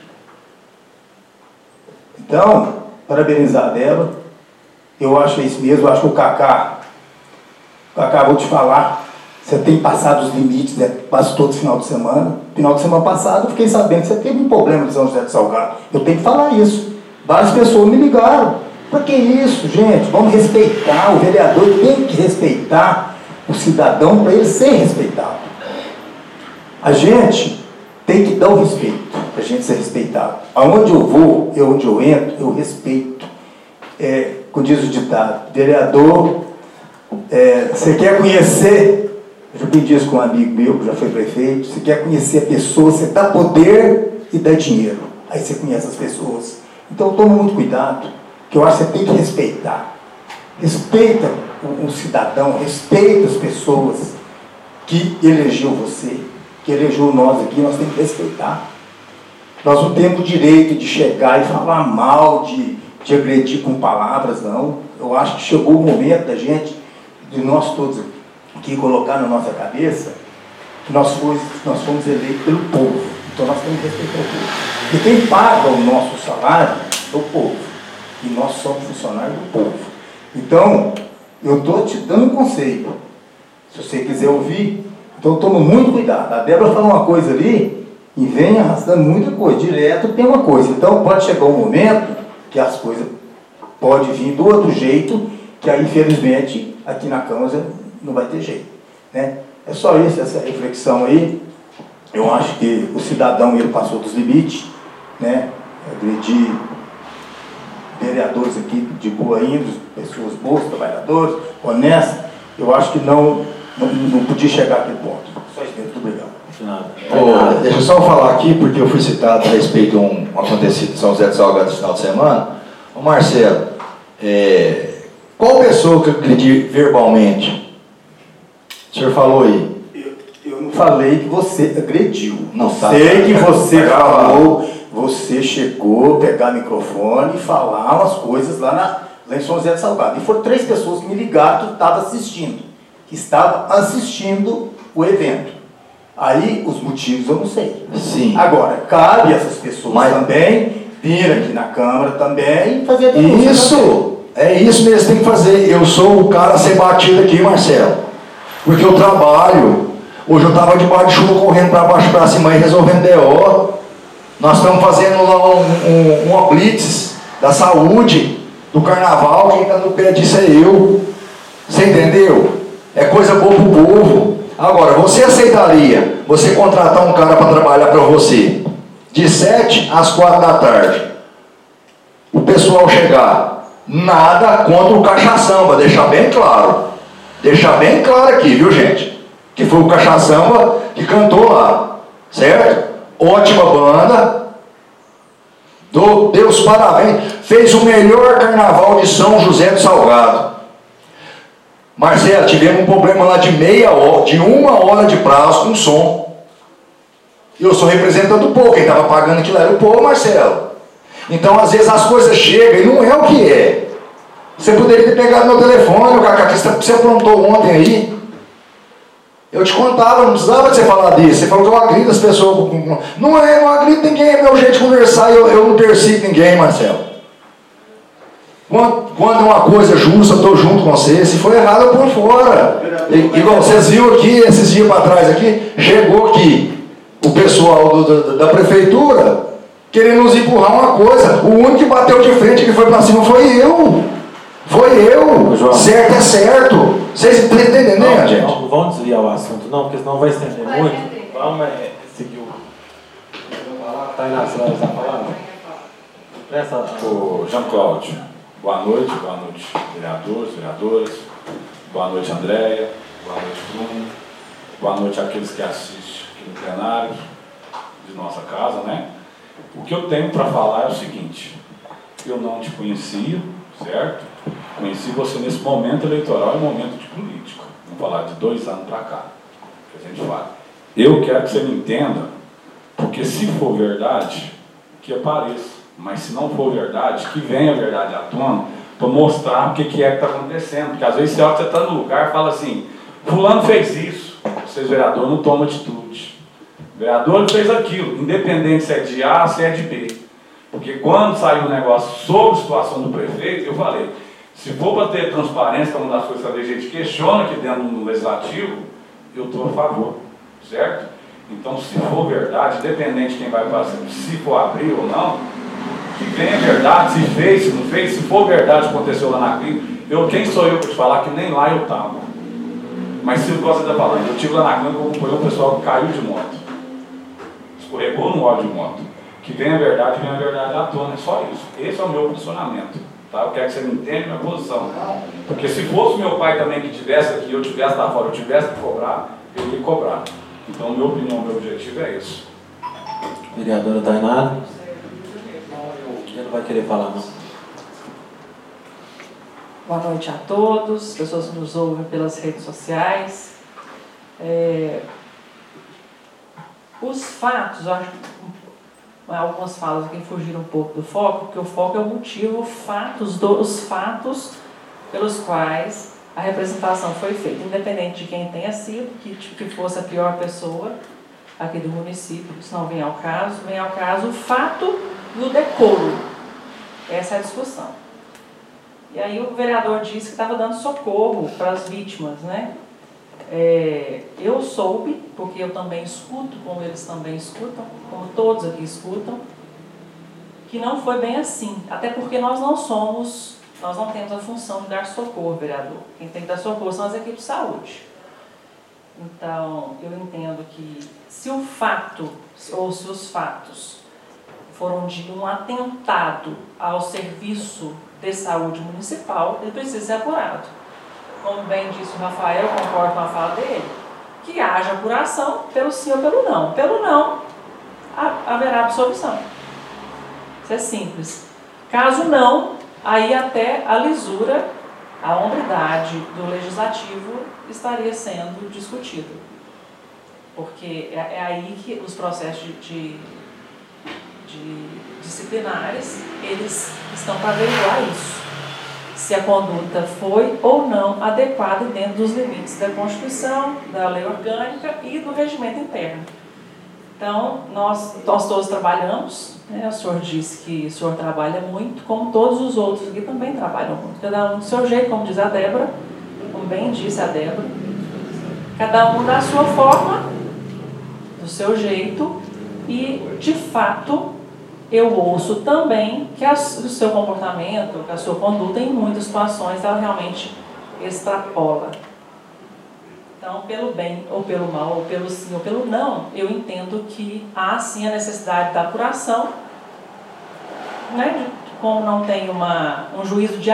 Então, parabenizar a Débora. Eu acho isso mesmo, eu acho que o Cacá acabou de falar, você tem passado os limites, quase todo final de semana. Final de semana passado eu fiquei sabendo que você teve um problema de São José do Salgado. Eu tenho que falar isso. Várias pessoas me ligaram. Para que isso, gente? Vamos respeitar. O vereador tem que respeitar o cidadão para ele ser respeitado. A gente tem que dar o respeito para a gente ser respeitado. Aonde eu vou, onde eu entro, eu respeito. Como diz o ditado, vereador... você quer conhecer, eu já pedi isso com um amigo meu, que já foi prefeito, você quer conhecer a pessoa, você dá poder e dá dinheiro. Aí você conhece as pessoas. Então tome muito cuidado, que eu acho que você tem que respeitar. Respeita o cidadão, respeita as pessoas que elegeu você, que elegeu nós aqui, nós temos que respeitar. Nós não temos o direito de chegar e falar mal, de agredir com palavras, não. Eu acho que chegou o momento da gente, de nós todos aqui, colocar na nossa cabeça nós fomos eleitos pelo povo. Então nós temos que respeitar o povo. E quem paga o nosso salário é o povo. E nós somos funcionários do povo. Então, eu estou te dando um conselho. Se você quiser ouvir, então toma muito cuidado. A Débora falou uma coisa ali e vem arrastando muita coisa. Direto tem uma coisa. Então pode chegar um momento que as coisas podem vir do outro jeito, que aí infelizmente aqui na Câmara não vai ter jeito, né? É só isso, essa reflexão aí. Eu acho que o cidadão ele passou dos limites, né? Agredir vereadores aqui de boa índole, pessoas boas, trabalhadores, honestas. Eu acho que não podia chegar àquele ponto. Só isso mesmo, muito obrigado. Deixa eu só falar aqui, porque eu fui citado a respeito de um acontecido em São José dos Salgados no final de semana. Ô Marcelo, qual pessoa que eu agredi verbalmente? O senhor falou aí. Eu não falei que você agrediu. Não sei que você falou, você chegou a pegar microfone e falar umas coisas lá em São José do Salgado. E foram 3 pessoas que me ligaram que estavam assistindo o evento. Aí os motivos eu não sei. Sim. Agora, cabe essas pessoas também vir aqui na Câmara também e fazer a denúncia. Isso! É isso mesmo que tem que fazer. Eu sou o cara a ser batido aqui, Marcelo. Porque eu trabalho. Hoje eu estava debaixo de chuva correndo para baixo para cima e resolvendo DO. Nós estamos fazendo lá uma blitz da saúde, do carnaval. Quem está no pé disso é eu. Você entendeu? É coisa boa para o povo. Agora, você aceitaria você contratar um cara para trabalhar para você de 7 às 4 da tarde? O pessoal chegar, nada contra o Caixa-Samba, deixar bem claro. Deixar bem claro aqui, viu gente? Que foi o Caixa-Samba que cantou lá, certo? Ótima banda. Deus parabéns. Fez o melhor carnaval de São José do Salgado. Marcelo, tivemos um problema lá de de 1 hora de prazo com som. Eu sou representante do povo, quem estava pagando aquilo era o povo, Marcelo. Então, às vezes, as coisas chegam e não é o que é. Você poderia ter pegado meu telefone, o Cacá, que você aprontou ontem aí. Eu te contava, não precisava de você falar disso. Você falou que eu agrito as pessoas. Não agrito ninguém, é meu jeito de conversar, eu não persigo ninguém, Marcelo. Quando é uma coisa justa, eu estou junto com você. Se for errado, eu ponho fora. Igual vocês viram aqui, esses dias para trás aqui, chegou aqui o pessoal da prefeitura querendo nos empurrar uma coisa. O único que bateu de frente, que foi para cima, foi eu. Foi eu. João. Certo é certo. Vocês estão entendendo, gente? Não vamos desviar o assunto, não, porque senão vai estender muito. Vamos seguir o. Está aí na sala, está falando? Ô, Jean Cláudio, boa noite, vereadores, vereadoras. Boa noite, Andréia. Boa noite, Bruno. Boa noite àqueles que assistem aqui no plenário de nossa casa, né? O que eu tenho para falar é o seguinte: eu não te conhecia, certo? Conheci você nesse momento eleitoral e momento de política. Vamos falar de 2 anos para cá, que a gente fala. Eu quero que você me entenda, porque se for verdade, que apareça. Mas se não for verdade, que venha a verdade à tona, para mostrar o que é que está acontecendo. Porque às vezes você olha que você está no lugar e fala assim, fulano fez isso, vocês vereador não tomam atitude. O vereador fez aquilo, independente se é de A, se é de B. Porque quando saiu o negócio sobre a situação do prefeito, eu falei, se for para ter transparência, que é uma das coisas que a gente questiona aqui dentro do legislativo, eu estou a favor, certo? Então, se for verdade, independente de quem vai fazer, se for abrir ou não, que venha a verdade, se fez, se não fez, se for verdade o que aconteceu lá na clínica, quem sou eu para te falar que nem lá eu estava. Mas se você está falando, eu estive lá na clínica, eu acompanhei o pessoal que caiu de moto, escorregou no óleo de moto. Que venha a verdade à tona, é só isso. Esse é o meu posicionamento. Tá? Eu quero que você me entenda a minha posição. Porque se fosse meu pai também que estivesse aqui, eu estivesse lá fora, eu tivesse que cobrar, eu ia cobrar. Então, minha opinião, meu objetivo é esse. Vereadora Tainara? Ele não vai querer falar, não. Boa noite a todos, pessoas que nos ouvem pelas redes sociais. Os fatos, eu acho que algumas falas aqui fugiram um pouco do foco, porque o foco é o motivo, os fatos pelos quais a representação foi feita, independente de quem tenha sido, que fosse a pior pessoa aqui do município, isso não vem ao caso o fato e o decoro. Essa é a discussão. E aí o vereador disse que estava dando socorro para as vítimas, né? Eu soube, porque eu também escuto, como eles também escutam, como todos aqui escutam, que não foi bem assim, até porque nós não temos a função de dar socorro, vereador. Quem tem que dar socorro são as equipes de saúde. Então, eu entendo que se o fato, ou se os fatos foram de um atentado ao serviço de saúde municipal, ele precisa ser apurado. Como bem disse o Rafael, eu concordo com a fala dele, que haja apuração pelo sim ou pelo não. Pelo não, haverá absolvição. Isso é simples. Caso não, aí até a lisura, a hombridade do legislativo estaria sendo discutido. Porque é aí que os processos de disciplinares, eles estão para averiguar isso. Se a conduta foi ou não adequada dentro dos limites da Constituição, da lei orgânica e do regimento interno. Então, nós todos trabalhamos, né? O senhor disse que o senhor trabalha muito, como todos os outros aqui também trabalham muito. Cada um do seu jeito, como diz a Débora, como bem disse a Débora. Cada um da sua forma, do seu jeito, e, de fato, eu ouço também que o seu comportamento, que a sua conduta, em muitas situações, ela realmente extrapola. Então, pelo bem ou pelo mal, ou pelo sim ou pelo não, eu entendo que há sim a necessidade da apuração, né? Como não tem um juízo de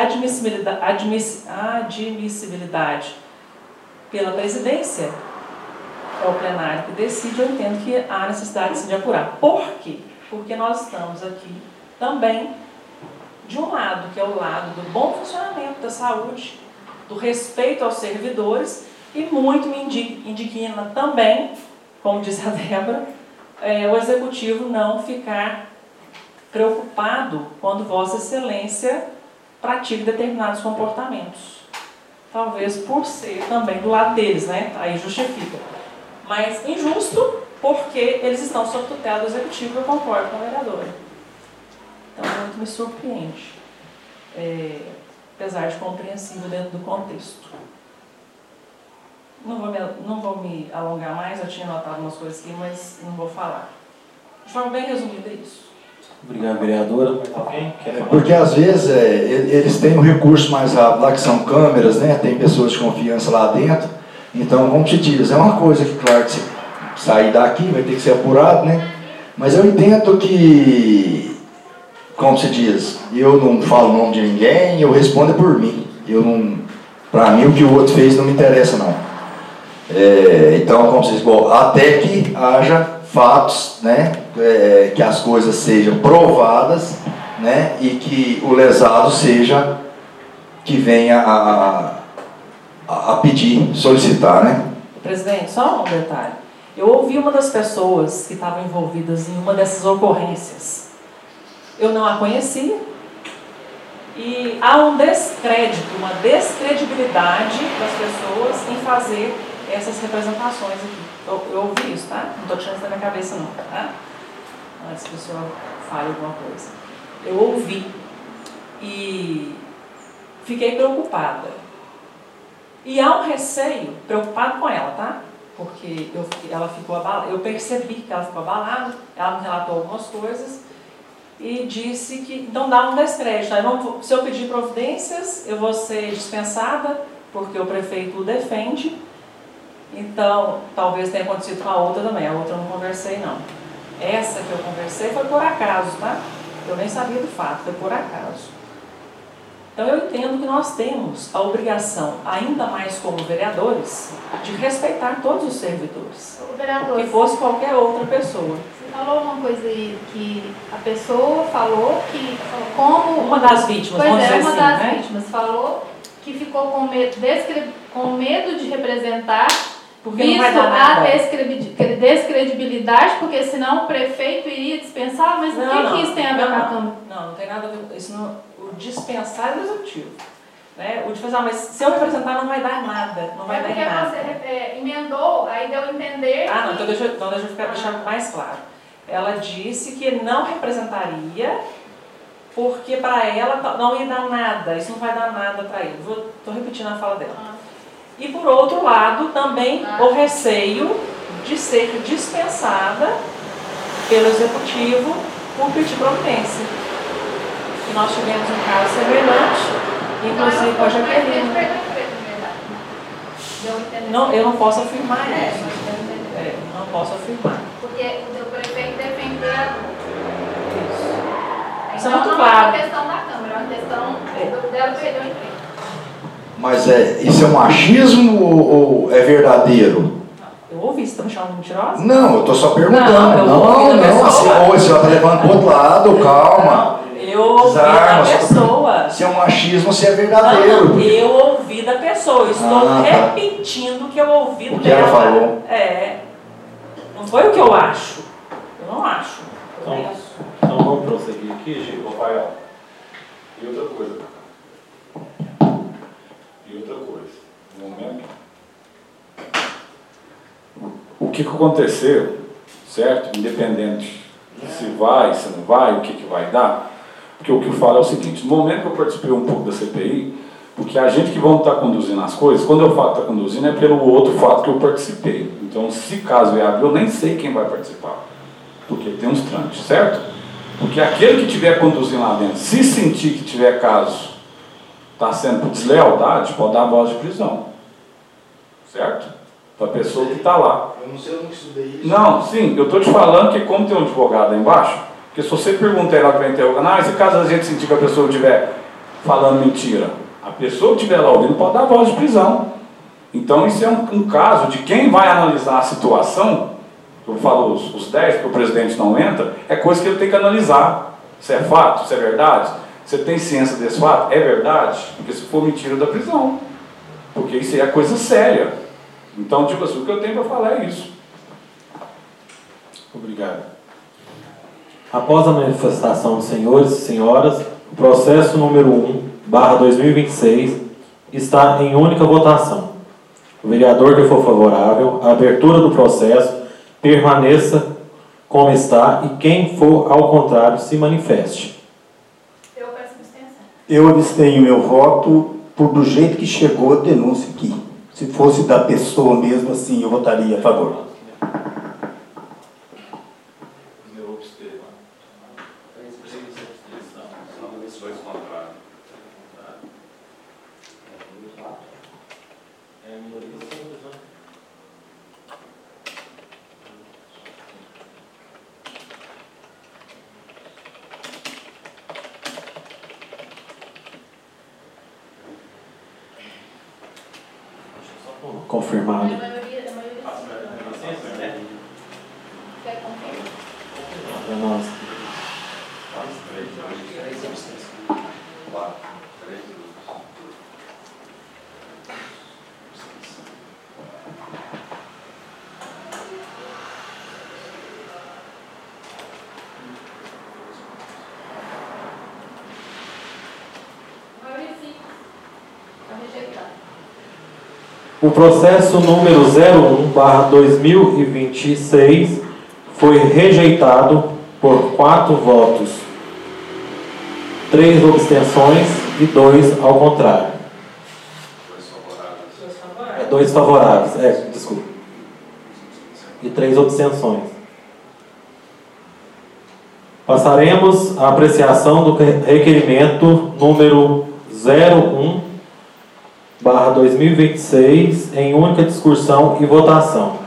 admissibilidade pela presidência, é o plenário que decide, eu entendo que há necessidade sim de apurar. Por quê? Porque nós estamos aqui também de um lado, que é o lado do bom funcionamento da saúde, do respeito aos servidores, e muito me indigna também, como disse a Débora, o Executivo não ficar preocupado quando Vossa Excelência pratica determinados comportamentos. Talvez por ser também do lado deles, né? Aí justifica. Mas injusto, porque eles estão sob tutela do Executivo, eu concordo com a vereadora. Então, muito me surpreende. Apesar de compreensível dentro do contexto. Não vou me alongar mais, eu tinha anotado umas coisas aqui, mas não vou falar. De forma bem resumida, é isso. Obrigado, vereadora. Mais alguém quer falar? Porque às vezes eles têm um recurso mais rápido lá, que são câmeras, né? Tem pessoas de confiança lá dentro. Então, como te diz, é uma coisa que, claro, que se sair daqui vai ter que ser apurado, né? Mas eu entendo que, como se diz, eu não falo o nome de ninguém, eu respondo por mim. Para mim, o que o outro fez não me interessa, não. Então, como se diz, até que haja fatos, né? Que as coisas sejam provadas, né? E que o lesado seja que venha a pedir, solicitar, né? Presidente, só um detalhe. Eu ouvi uma das pessoas que estavam envolvidas em uma dessas ocorrências. Eu não a conhecia. E há um descrédito, uma descredibilidade das pessoas em fazer essas representações aqui. Eu ouvi isso, tá? Não estou tirando isso da minha cabeça, não, tá? Antes que o senhor fale alguma coisa. Eu ouvi e fiquei preocupada. E há um receio, preocupado com ela, tá? Porque ela ficou abalada, eu percebi que ela ficou abalada, ela me relatou algumas coisas e disse que, então dá um descrédito, se eu pedir providências, eu vou ser dispensada, porque o prefeito o defende, então talvez tenha acontecido com a outra também, a outra eu não conversei não. Essa que eu conversei foi por acaso, tá? Eu nem sabia do fato, foi por acaso. Então eu entendo que nós temos a obrigação, ainda mais como vereadores, de respeitar todos os servidores. Vereador, que fosse qualquer outra pessoa. Você falou uma coisa aí, que a pessoa falou que, como... Uma das vítimas, vamos dizer assim, uma das né? vítimas falou que ficou com medo de representar, porque visto não vai dar a nada. descredibilidade, porque senão o prefeito iria dispensar, mas o que isso tem a ver com a Câmara? Não tem nada a ver com isso. O dispensar é do Executivo. Né? O de falar, mas se eu representar não vai dar nada, não vai dar em nada. Porque você emendou, aí deu a entender... Ah, não, então deixa eu deixar mais claro. Ela disse que não representaria, porque para ela não ia dar nada, isso não vai dar nada para ele. Estou repetindo a fala dela. E por outro lado, também o receio de ser dispensada pelo Executivo por pedir providência. E nós tivemos um caso semelhante. Inclusive, com a Jaqueline. Não, eu não posso afirmar isso. Não posso afirmar. Porque o prefeito defendeu a Isso. Isso é muito não claro. é uma questão da Câmara, é uma questão dela perder o emprego. Mas isso é um machismo ou é verdadeiro? Eu ouvi, você está me chamando de mentirosa? Não, eu estou só perguntando. Não, assim, ou você está levando para o outro lado, calma. Eu ouvi da pessoa. Se é um machismo, se é verdadeiro. Não, eu ouvi da pessoa. Estou repetindo o que eu ouvi dela. O que ela falou. Não foi o que eu acho. Eu não acho. Então vamos prosseguir aqui, Gil. Rafael. E outra coisa. No momento. O que aconteceu, certo? Independente de se vai, se não vai, o que vai dar. Porque o que eu falo é o seguinte, no momento que eu participei um pouco da CPI, porque a gente que vamos estar conduzindo as coisas, quando eu falo que está conduzindo é pelo outro fato que eu participei. Então, se caso é abrir, eu nem sei quem vai participar, porque tem uns trâmites, certo? Porque aquele que estiver conduzindo lá dentro, se sentir que tiver caso, está sendo por deslealdade, pode dar voz de prisão, certo? Para a pessoa que está lá. Eu não sei, eu nunca estudei isso. Não, sim, eu estou te falando que como tem um advogado aí embaixo, porque se você perguntar lá que vai interrogar, se caso a gente sentir que a pessoa estiver falando mentira, a pessoa que estiver lá ouvindo pode dar voz de prisão. Então isso é um caso de quem vai analisar a situação, eu falo os 10, porque o presidente não entra, é coisa que ele tem que analisar. Se é fato, se é verdade, você tem ciência desse fato? É verdade? Porque se for mentira, dá prisão. Porque isso aí é coisa séria. Então, tipo assim, o que eu tenho para falar é isso. Obrigado. Após a manifestação dos senhores e senhoras, o processo número 1/2026 está em única votação. O vereador que for favorável à abertura do processo permaneça como está e quem for ao contrário se manifeste. Eu peço abstenção. Eu abstenho meu voto do jeito que chegou a denúncia aqui. Se fosse da pessoa mesmo assim, eu votaria a favor. Confirmado. A maioria quer confirmar. Para nós. A maioria sim. Está rejeitado. O processo número 01/2026 foi rejeitado por 4 votos, 3 abstenções e 2 ao contrário. 2 favoráveis, desculpa. E 3 abstenções. Passaremos à apreciação do requerimento número 01/2026 em única discussão e votação.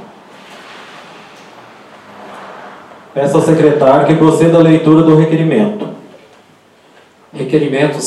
Peço ao secretário que proceda à leitura do requerimento. Requerimento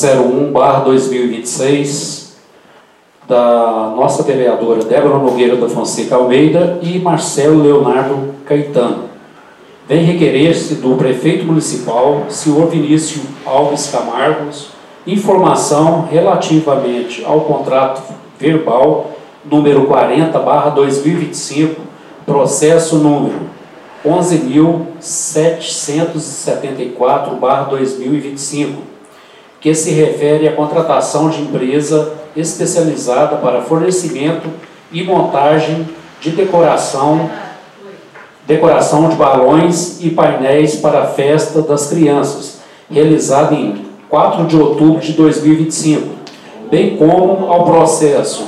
01/2026 da nossa vereadora Débora Nogueira da Fonseca Almeida e Marcelo Leonardo Caetano. Vem requerer-se do prefeito municipal, senhor Vinícius Alves Camargos, informação relativamente ao contrato verbal número 40/2025, processo número 11.774/2025, que se refere à contratação de empresa especializada para fornecimento e montagem de decoração de balões e painéis para a Festa das Crianças, realizada em 4 de outubro de 2025, bem como ao processo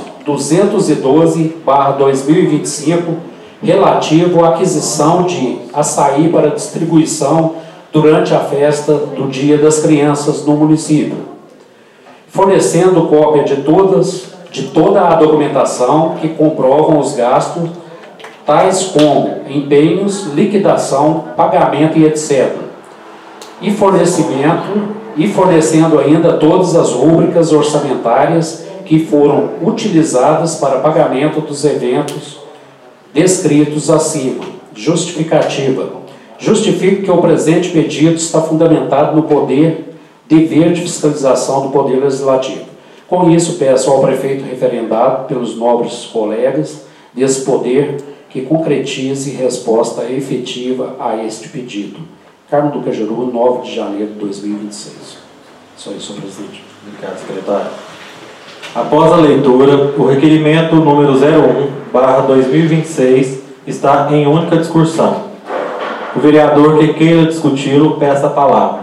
212/2025, relativo à aquisição de açaí para distribuição durante a festa do Dia das Crianças no município, fornecendo cópia de toda a documentação que comprovam os gastos, tais como empenhos, liquidação, pagamento e etc. E fornecendo ainda todas as rúbricas orçamentárias que foram utilizadas para pagamento dos eventos descritos acima. Justificativa. Justifico que o presente pedido está fundamentado no dever de fiscalização do Poder Legislativo. Com isso, peço ao prefeito referendado pelos nobres colegas desse poder que concretize resposta efetiva a este pedido. Carmo do Cajuru, 9 de janeiro de 2026. Só isso, senhor presidente. Obrigado, secretário. Após a leitura, o requerimento número 01/2026 está em única discussão. O vereador que queira discuti-lo, peça a palavra.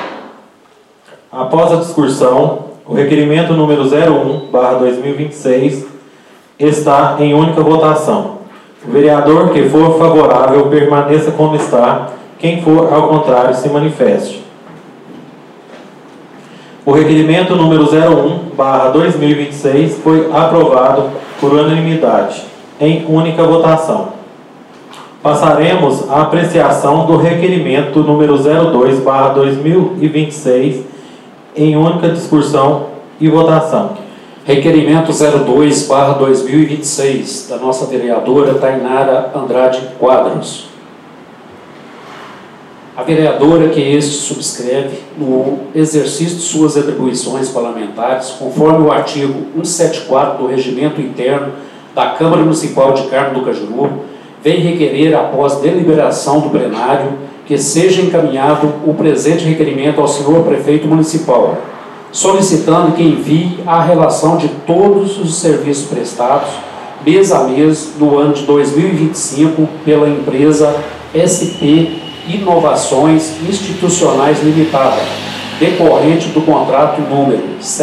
Após a discussão, o requerimento número 01/2026 está em única votação. O vereador que for favorável, permaneça como está. Quem for ao contrário, se manifeste. O requerimento número 01/2026 foi aprovado por unanimidade, em única votação. Passaremos à apreciação do requerimento número 02/2026, em única discussão e votação. Requerimento 02/2026, da nossa vereadora Tainara Andrade Quadros. A vereadora que este subscreve, no exercício de suas atribuições parlamentares, conforme o artigo 174 do Regimento Interno da Câmara Municipal de Carmo do Cajuru, vem requerer, após deliberação do plenário, que seja encaminhado o presente requerimento ao senhor prefeito municipal, solicitando que envie a relação de todos os serviços prestados, mês a mês, no ano de 2025, pela empresa SP Inovações Institucionais Limitada, decorrente do contrato número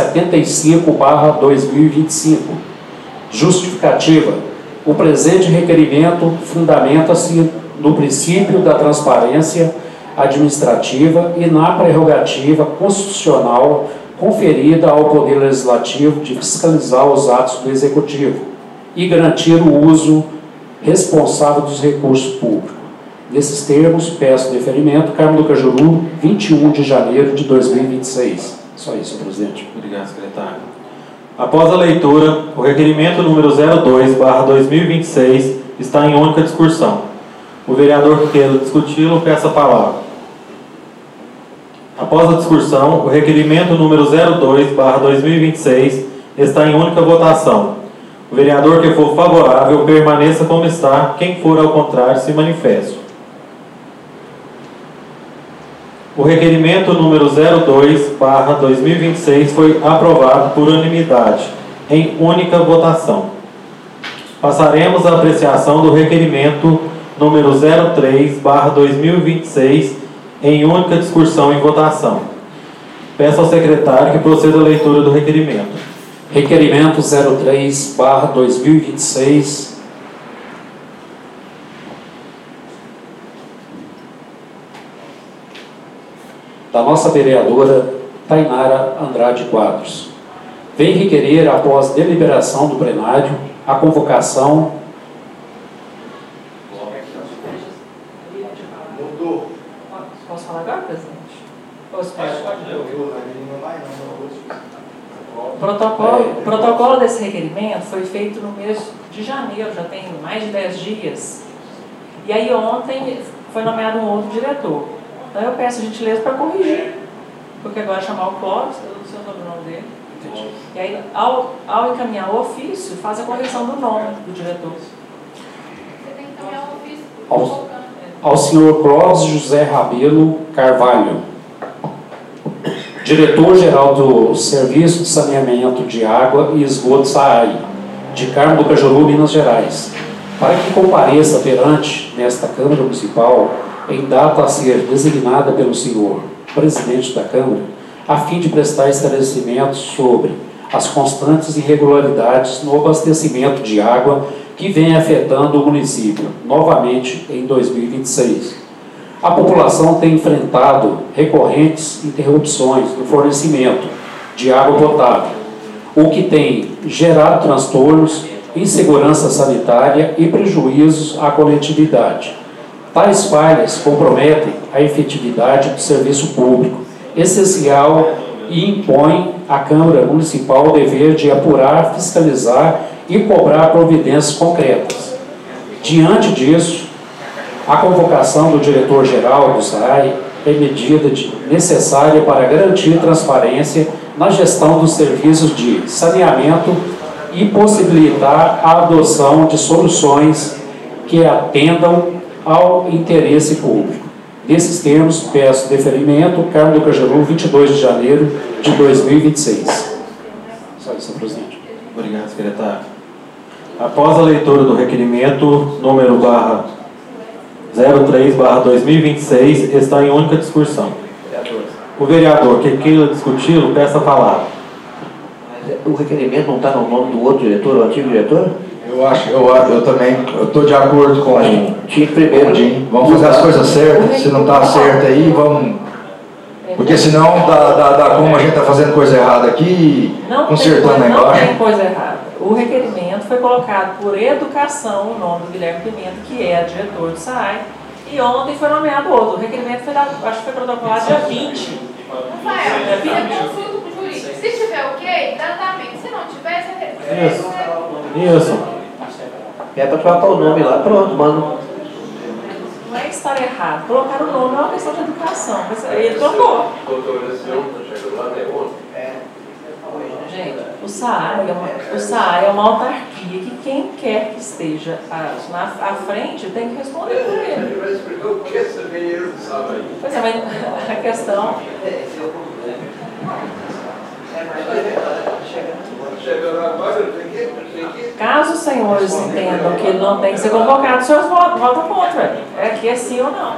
75/2025. Justificativa. O presente requerimento fundamenta-se no princípio da transparência administrativa e na prerrogativa constitucional conferida ao Poder Legislativo de fiscalizar os atos do Executivo e garantir o uso responsável dos recursos públicos. Nesses termos, peço deferimento, Carmo do Cajuru, 21 de janeiro de 2026. Só isso, senhor presidente. Obrigado, secretário. Após a leitura, o requerimento número 02/2026 está em única discussão. O vereador que queira discuti-lo, peça a palavra. Após a discussão, o requerimento número 02/2026 está em única votação. O vereador que for favorável, permaneça como está. Quem for ao contrário, se manifeste. O requerimento número 02/2026 foi aprovado por unanimidade, em única votação. Passaremos à apreciação do requerimento número 03/2026, em única discussão e votação. Peço ao secretário que proceda à leitura do requerimento. Requerimento 03/2026. Da nossa vereadora Tainara Andrade Quadros. Vem requerer, após deliberação do plenário, a convocação. Posso falar agora, presidente? O protocolo desse requerimento foi feito no mês de janeiro, já tem mais de 10 dias. E aí ontem foi nomeado um outro diretor. Então eu peço a gentileza para corrigir, porque agora chamar o Clóvis, eu não sei o nome dele. E aí, ao encaminhar o ofício, faz a correção do nome do diretor. Você tem que encaminhar o ofício. Ao senhor Clóvis José Rabelo Carvalho. diretor-geral do Serviço de Saneamento de Água e Esgoto SAAI, de Carmo do Cajuru, Minas Gerais, para que compareça perante nesta Câmara Municipal em data a ser designada pelo senhor presidente da Câmara, a fim de prestar esclarecimentos sobre as constantes irregularidades no abastecimento de água que vem afetando o município, novamente em 2026. A população tem enfrentado recorrentes interrupções no fornecimento de água potável, o que tem gerado transtornos, insegurança sanitária e prejuízos à coletividade. Tais falhas comprometem a efetividade do serviço público, essencial, e impõem à Câmara Municipal o dever de apurar, fiscalizar e cobrar providências concretas. Diante disso, a convocação do diretor-geral do SAAI é medida necessária para garantir transparência na gestão dos serviços de saneamento e possibilitar a adoção de soluções que atendam ao interesse público. Nesses termos, peço deferimento, Carmo do Cajuru, 22 de janeiro de 2026. Só isso, presidente. Obrigado, secretário. Após a leitura do requerimento número 03/2026, está em única discussão. O vereador que queira discuti-lo, peça a palavra. O requerimento não está no nome do outro diretor, o antigo diretor? Eu também estou de acordo com o Jim. Vamos fazer as coisas certas. Se não está certo aí, vamos. Porque senão dá como a gente está fazendo coisa errada aqui, consertando a embaixo. Não tem coisa errada. O requerimento foi colocado por educação, o nome do Guilherme Pimenta, que é diretor do SAAI, e ontem foi nomeado outro. O requerimento foi dado, acho que foi protocolado dia 20. Rafael, você consulta com o jurídico. Se tiver ok, dá andamento. Se não tiver, você Isso. É para trocar o nome lá, pronto, mano. Não é estar errado. Colocar o nome é uma questão de educação. Ele trocou. Gente, o SAAI é uma autarquia que quem quer que esteja à frente tem que responder por ele. Pois é, mas a questão... Caso os senhores entendam que ele não tem que ser convocado, os senhores votam contra. É que é sim ou não.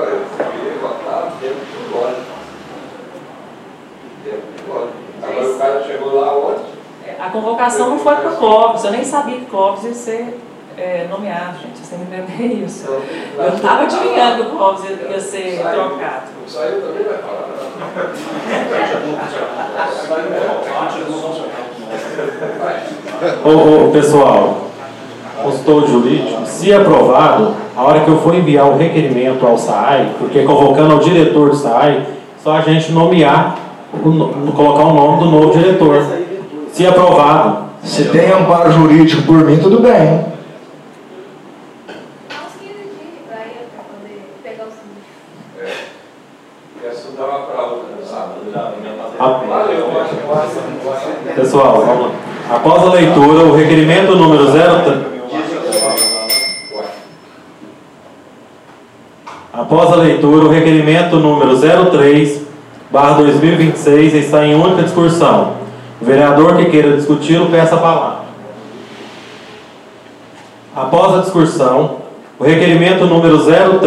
Agora o cara chegou lá ontem. A convocação não foi para o Clóvis. Eu nem sabia que o Clóvis ia ser nomeado, gente. Vocês têm que entender isso. Eu estava adivinhando que o Clóvis ia ser trocado. Isso aí eu também vai falar. Pessoal, consultor jurídico, se aprovado, a hora que eu for enviar o requerimento ao SAAI, porque convocando ao diretor do SAAI, só a gente nomear, colocar o nome do novo diretor. Se aprovado. Se tem amparo jurídico por mim, tudo bem. Pessoal, vamos lá. Após a leitura, o requerimento número 03. Após a leitura, o requerimento número 03/2026 está em única discussão. O vereador que queira discuti-lo, peça a palavra. Após a discussão, o requerimento número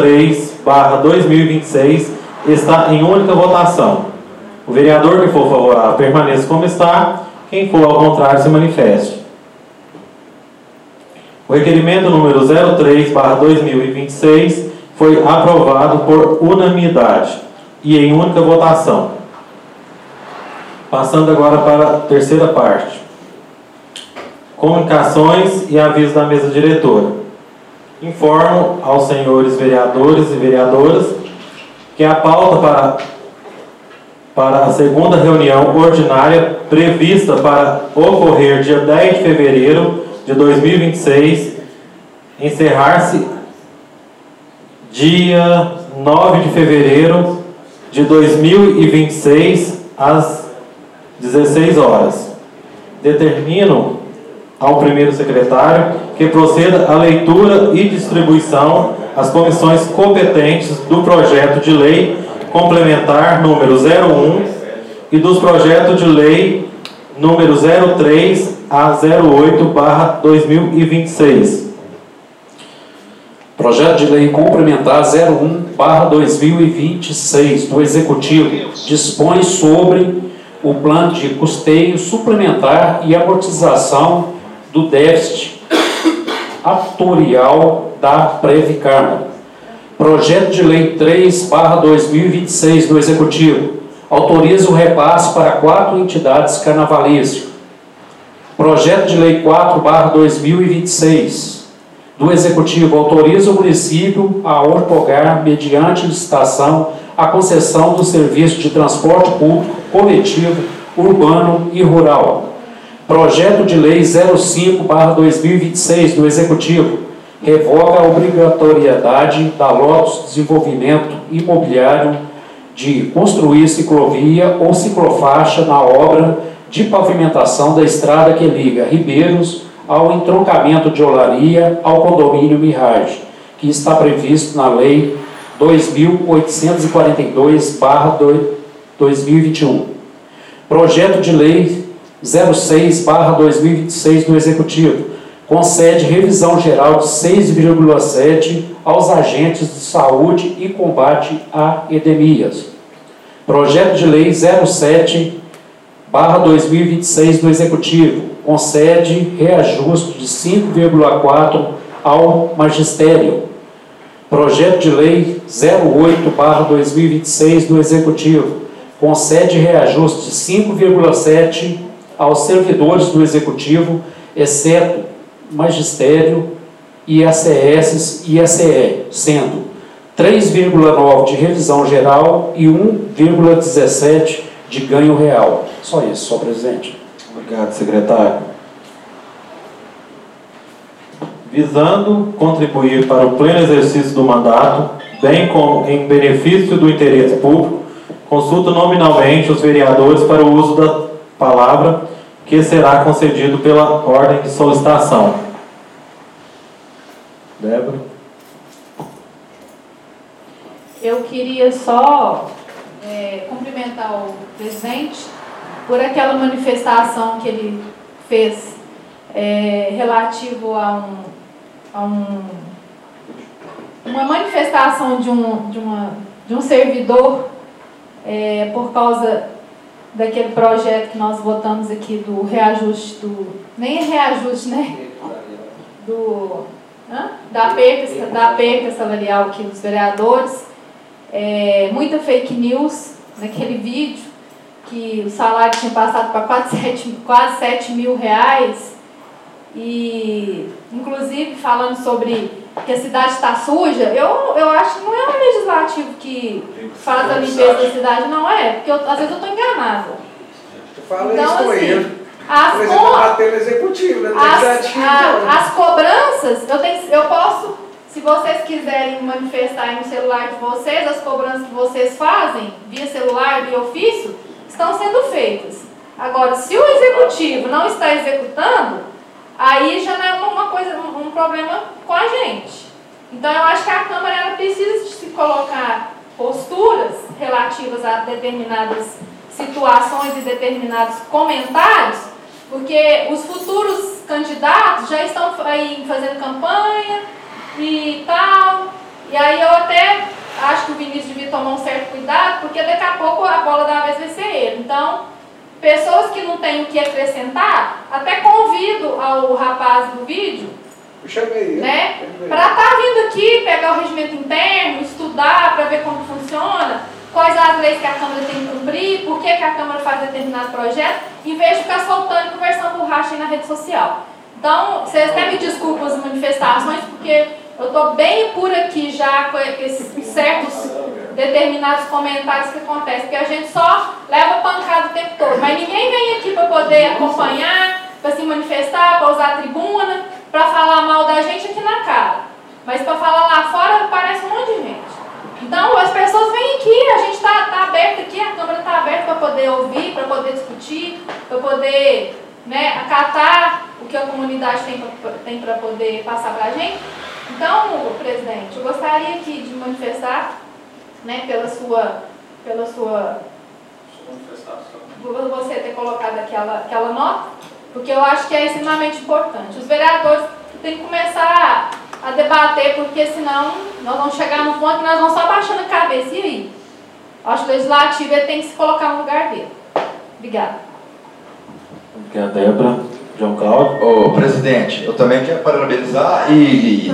03/2026 está em única votação. O vereador que for favorável permaneça como está. Quem for ao contrário, se manifeste. O requerimento número 03/2026 foi aprovado por unanimidade e em única votação. Passando agora para a terceira parte. Comunicações e aviso da mesa diretora. Informo aos senhores vereadores e vereadoras que a pauta para a segunda reunião ordinária prevista para ocorrer dia 10 de fevereiro de 2026, encerrar-se dia 9 de fevereiro de 2026, às 16 horas. Determino ao primeiro secretário que proceda à leitura e distribuição às comissões competentes do projeto de lei complementar número 01 e dos projetos de lei número 03 a 08/2026. Projeto de lei complementar 01/2026 do Executivo dispõe sobre o plano de custeio suplementar e amortização do déficit atuarial da Preve-Câmara. Projeto de lei 3/2026 do Executivo autoriza o repasse para 4 entidades carnavalescas. Projeto de lei 4/2026 do Executivo autoriza o município a outorgar, mediante licitação, a concessão do serviço de transporte público coletivo, urbano e rural. Projeto de lei 05/2026 do Executivo revoga a obrigatoriedade da Lotus Desenvolvimento Imobiliário de construir ciclovia ou ciclofaixa na obra de pavimentação da estrada que liga Ribeiros ao entroncamento de Olaria ao condomínio Mirage, que está previsto na Lei 2.842/2021. Projeto de Lei 06/2026 do Executivo concede revisão geral de 6,7 aos agentes de saúde e combate a epidemias. Projeto de Lei 07/2026 do Executivo concede reajuste de 5,4 ao magistério. Projeto de Lei 08/2026 do Executivo concede reajuste de 5,7 aos servidores do Executivo, exceto magistério, IACS e IACE, sendo 3,9 de revisão geral e 1,17 de ganho real. Só isso, senhor presidente. Obrigado, secretário. Visando contribuir para o pleno exercício do mandato, bem como em benefício do interesse público, consulto nominalmente os vereadores para o uso da palavra, que será concedido pela ordem de solicitação. Débora. Eu queria só cumprimentar o presidente por aquela manifestação que ele fez relativo a uma manifestação de um servidor por causa daquele projeto que nós votamos aqui do reajuste nem é reajuste, né? Da perca salarial aqui dos vereadores. Muita fake news naquele vídeo, que o salário tinha passado para quase 7 mil reais, e inclusive falando sobre que a cidade está suja. Eu acho que não é o legislativo que faz a limpeza da cidade, não é, porque às vezes eu estou enganada. Eu falo então, isso com assim, ele. Executivo, né? As cobranças, eu posso, se vocês quiserem manifestar aí no celular de vocês, as cobranças que vocês fazem, via celular, via ofício, estão sendo feitas. Agora, se o executivo não está executando, aí já não é um problema com a gente. Então, eu acho que a Câmara ela precisa de se colocar posturas relativas a determinadas situações e determinados comentários, porque os futuros candidatos já estão aí fazendo campanha e tal, e aí eu até acho que o Vinícius devia tomar um certo cuidado, porque daqui a pouco a bola da vez vai ser ele. Então, pessoas que não têm o que acrescentar, até convido ao rapaz do vídeo, né, para estar vindo aqui, pegar o regimento interno, estudar para ver como funciona, quais as leis que a Câmara tem que cumprir, por que a Câmara faz determinado projeto, em vez de ficar soltando e conversando borracha aí na rede social. Então, vocês até me desculpem as manifestações, porque eu estou bem por aqui já com esses certos determinados comentários que acontecem, porque a gente só leva pancada o tempo todo, mas ninguém vem aqui para poder acompanhar, para se manifestar, para usar a tribuna, para falar mal da gente aqui na cara. Mas para falar lá fora parece um monte de gente. Então as pessoas vêm aqui, a gente está aberto aqui, a Câmara está aberta para poder ouvir, para poder discutir, para poder, né, acatar o que a comunidade tem para poder passar para a gente. Então, presidente, eu gostaria aqui de manifestar, né, pela sua você ter colocado aquela nota, porque eu acho que é extremamente importante. Os vereadores têm que começar a debater, porque senão nós vamos chegar num ponto que nós vamos só baixando a cabeça. E aí? Eu acho que o legislativo ele tem que se colocar no lugar dele. Obrigada. Obrigada, Débora. João Cláudio. Ô, presidente, eu também quero parabenizar e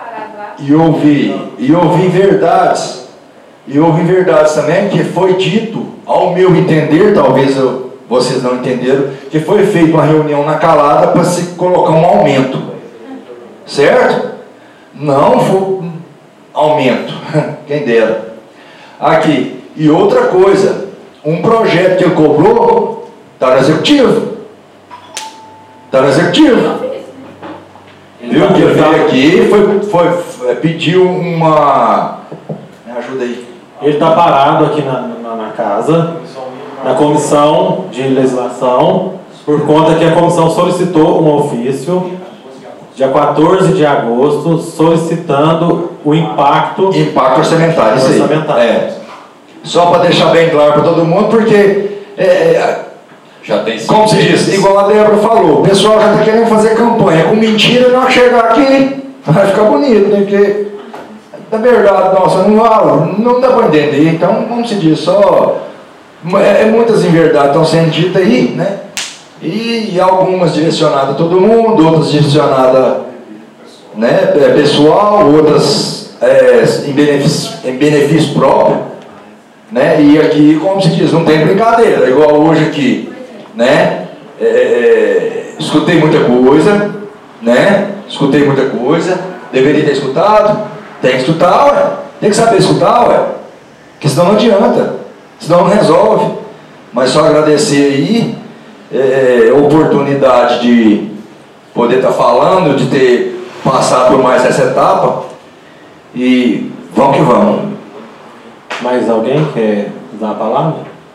ouvir verdades. E ouvir verdades também, que foi dito, ao meu entender, talvez vocês não entenderam, que foi feita uma reunião na calada para se colocar um aumento. Certo? Não foi aumento, quem dera. Aqui. E outra coisa, um projeto que ele cobrou, está no executivo. Está no executivo. Viu? Que ele veio aqui, pediu uma... Me ajuda aí. Ele está parado aqui na casa, na comissão de legislação, por conta que a comissão solicitou um ofício, dia 14 de agosto, solicitando o impacto orçamentário. Isso aí. Só para deixar bem claro para todo mundo, porque, já tem como se diz, igual a Débora falou, o pessoal já está querendo fazer campanha com mentira, não chegar aqui, vai ficar bonito, né? Porque, na verdade, nossa, não dá para entender. Então, como se diz, muitas inverdades estão sendo ditas aí, né? E algumas direcionadas a todo mundo, outras direcionadas, né, pessoal, outras em benefício próprio, né? E aqui, como se diz, não tem brincadeira, igual hoje aqui, né? Escutei muita coisa, né? Deveria ter escutado. Tem que escutar, ué. Tem que saber escutar, ué. Porque senão não adianta. Senão não resolve. Mas só agradecer aí a oportunidade de poder estar falando, de ter passado por mais essa etapa. E vamos que vamos. Mais alguém quer usar a palavra?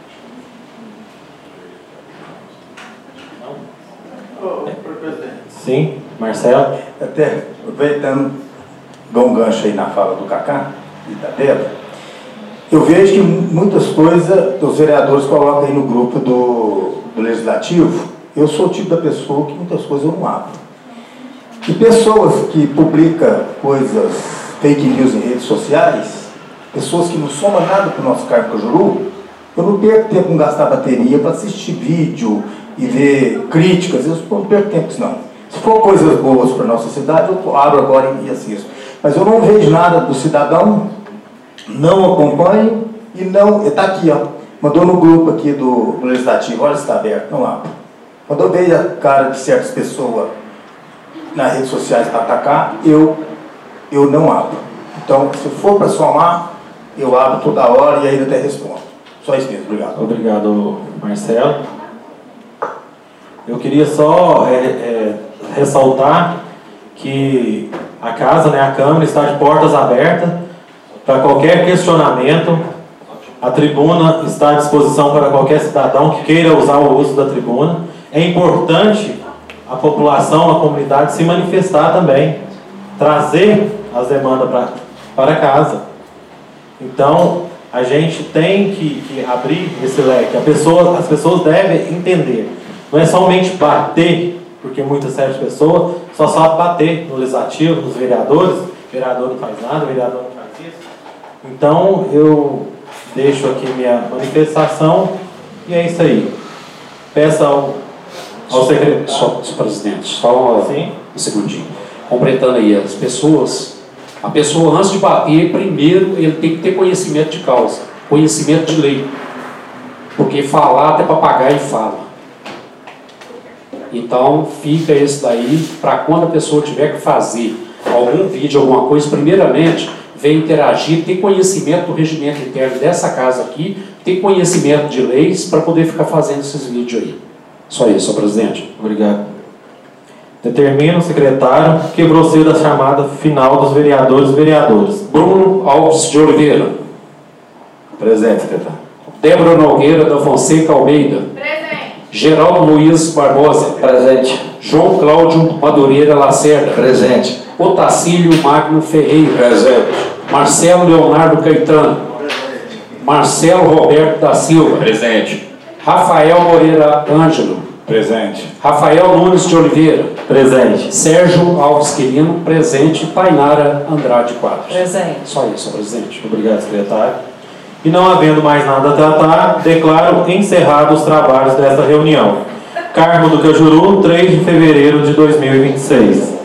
Sim, Marcelo. Até aproveitando, dou um gancho aí na fala do Cacá e da Débora. Eu vejo que muitas coisas os vereadores colocam aí no grupo do Legislativo. Eu sou o tipo da pessoa que muitas coisas eu não abro. E pessoas que publicam coisas, fake news em redes sociais, pessoas que não somam nada para o nosso cargo Cajuru, eu não perco tempo em gastar bateria para assistir vídeo e ver críticas, eu não perco tempo isso não. Se for coisas boas para a nossa cidade, eu abro agora e assisto. Mas eu não vejo nada do cidadão, não acompanho e não... Está aqui, ó. Mandou no grupo aqui do Legislativo, olha se está aberto, não abro. Quando eu vejo a cara de certas pessoas nas redes sociais para atacar, eu não abro. Então, se for para somar, eu abro toda hora e ainda até respondo. Só isso mesmo, obrigado. Obrigado, Marcelo. Eu queria só ressaltar que a casa, né, a Câmara, está de portas abertas para qualquer questionamento. A tribuna está à disposição para qualquer cidadão que queira usar o uso da tribuna. É importante a população, a comunidade se manifestar também, trazer as demandas para casa. Então, a gente tem que abrir esse leque. As pessoas devem entender. Não é somente bater, porque muitas certas pessoas só sabem bater no legislativo, nos vereadores. O vereador não faz nada, o vereador não faz isso. Então, eu deixo aqui minha manifestação e é isso aí. Peço ao secretário. Só, presidente, só um segundinho. Completando aí, a pessoa antes de bater, primeiro ele tem que ter conhecimento de causa, conhecimento de lei. Porque falar até papagaio fala. Então fica esse daí para quando a pessoa tiver que fazer algum vídeo, alguma coisa, primeiramente vem interagir, ter conhecimento do regimento interno dessa casa aqui, ter conhecimento de leis para poder ficar fazendo esses vídeos aí. Só isso, senhor presidente. Obrigado. Determina o secretário que proceda a chamada final dos vereadores e vereadoras. Bruno Alves de Oliveira. Presente, secretário. Débora Nogueira da Fonseca Almeida. Presente. Geraldo Luiz Barbosa. Presente. João Cláudio Madureira Lacerda. Presente. Otacílio Magno Ferreira. Presente. Marcelo Leonardo Caetano. Marcelo Roberto da Silva. Presente. Rafael Moreira Ângelo. Presente. Rafael Nunes de Oliveira. Presente. Sérgio Alves Quirino, presente. Tainara Andrade Quadros. Presente. Só isso, presidente. Obrigado, secretário. E não havendo mais nada a tratar, declaro encerrados os trabalhos desta reunião. Carmo do Cajuru, 3 de fevereiro de 2026.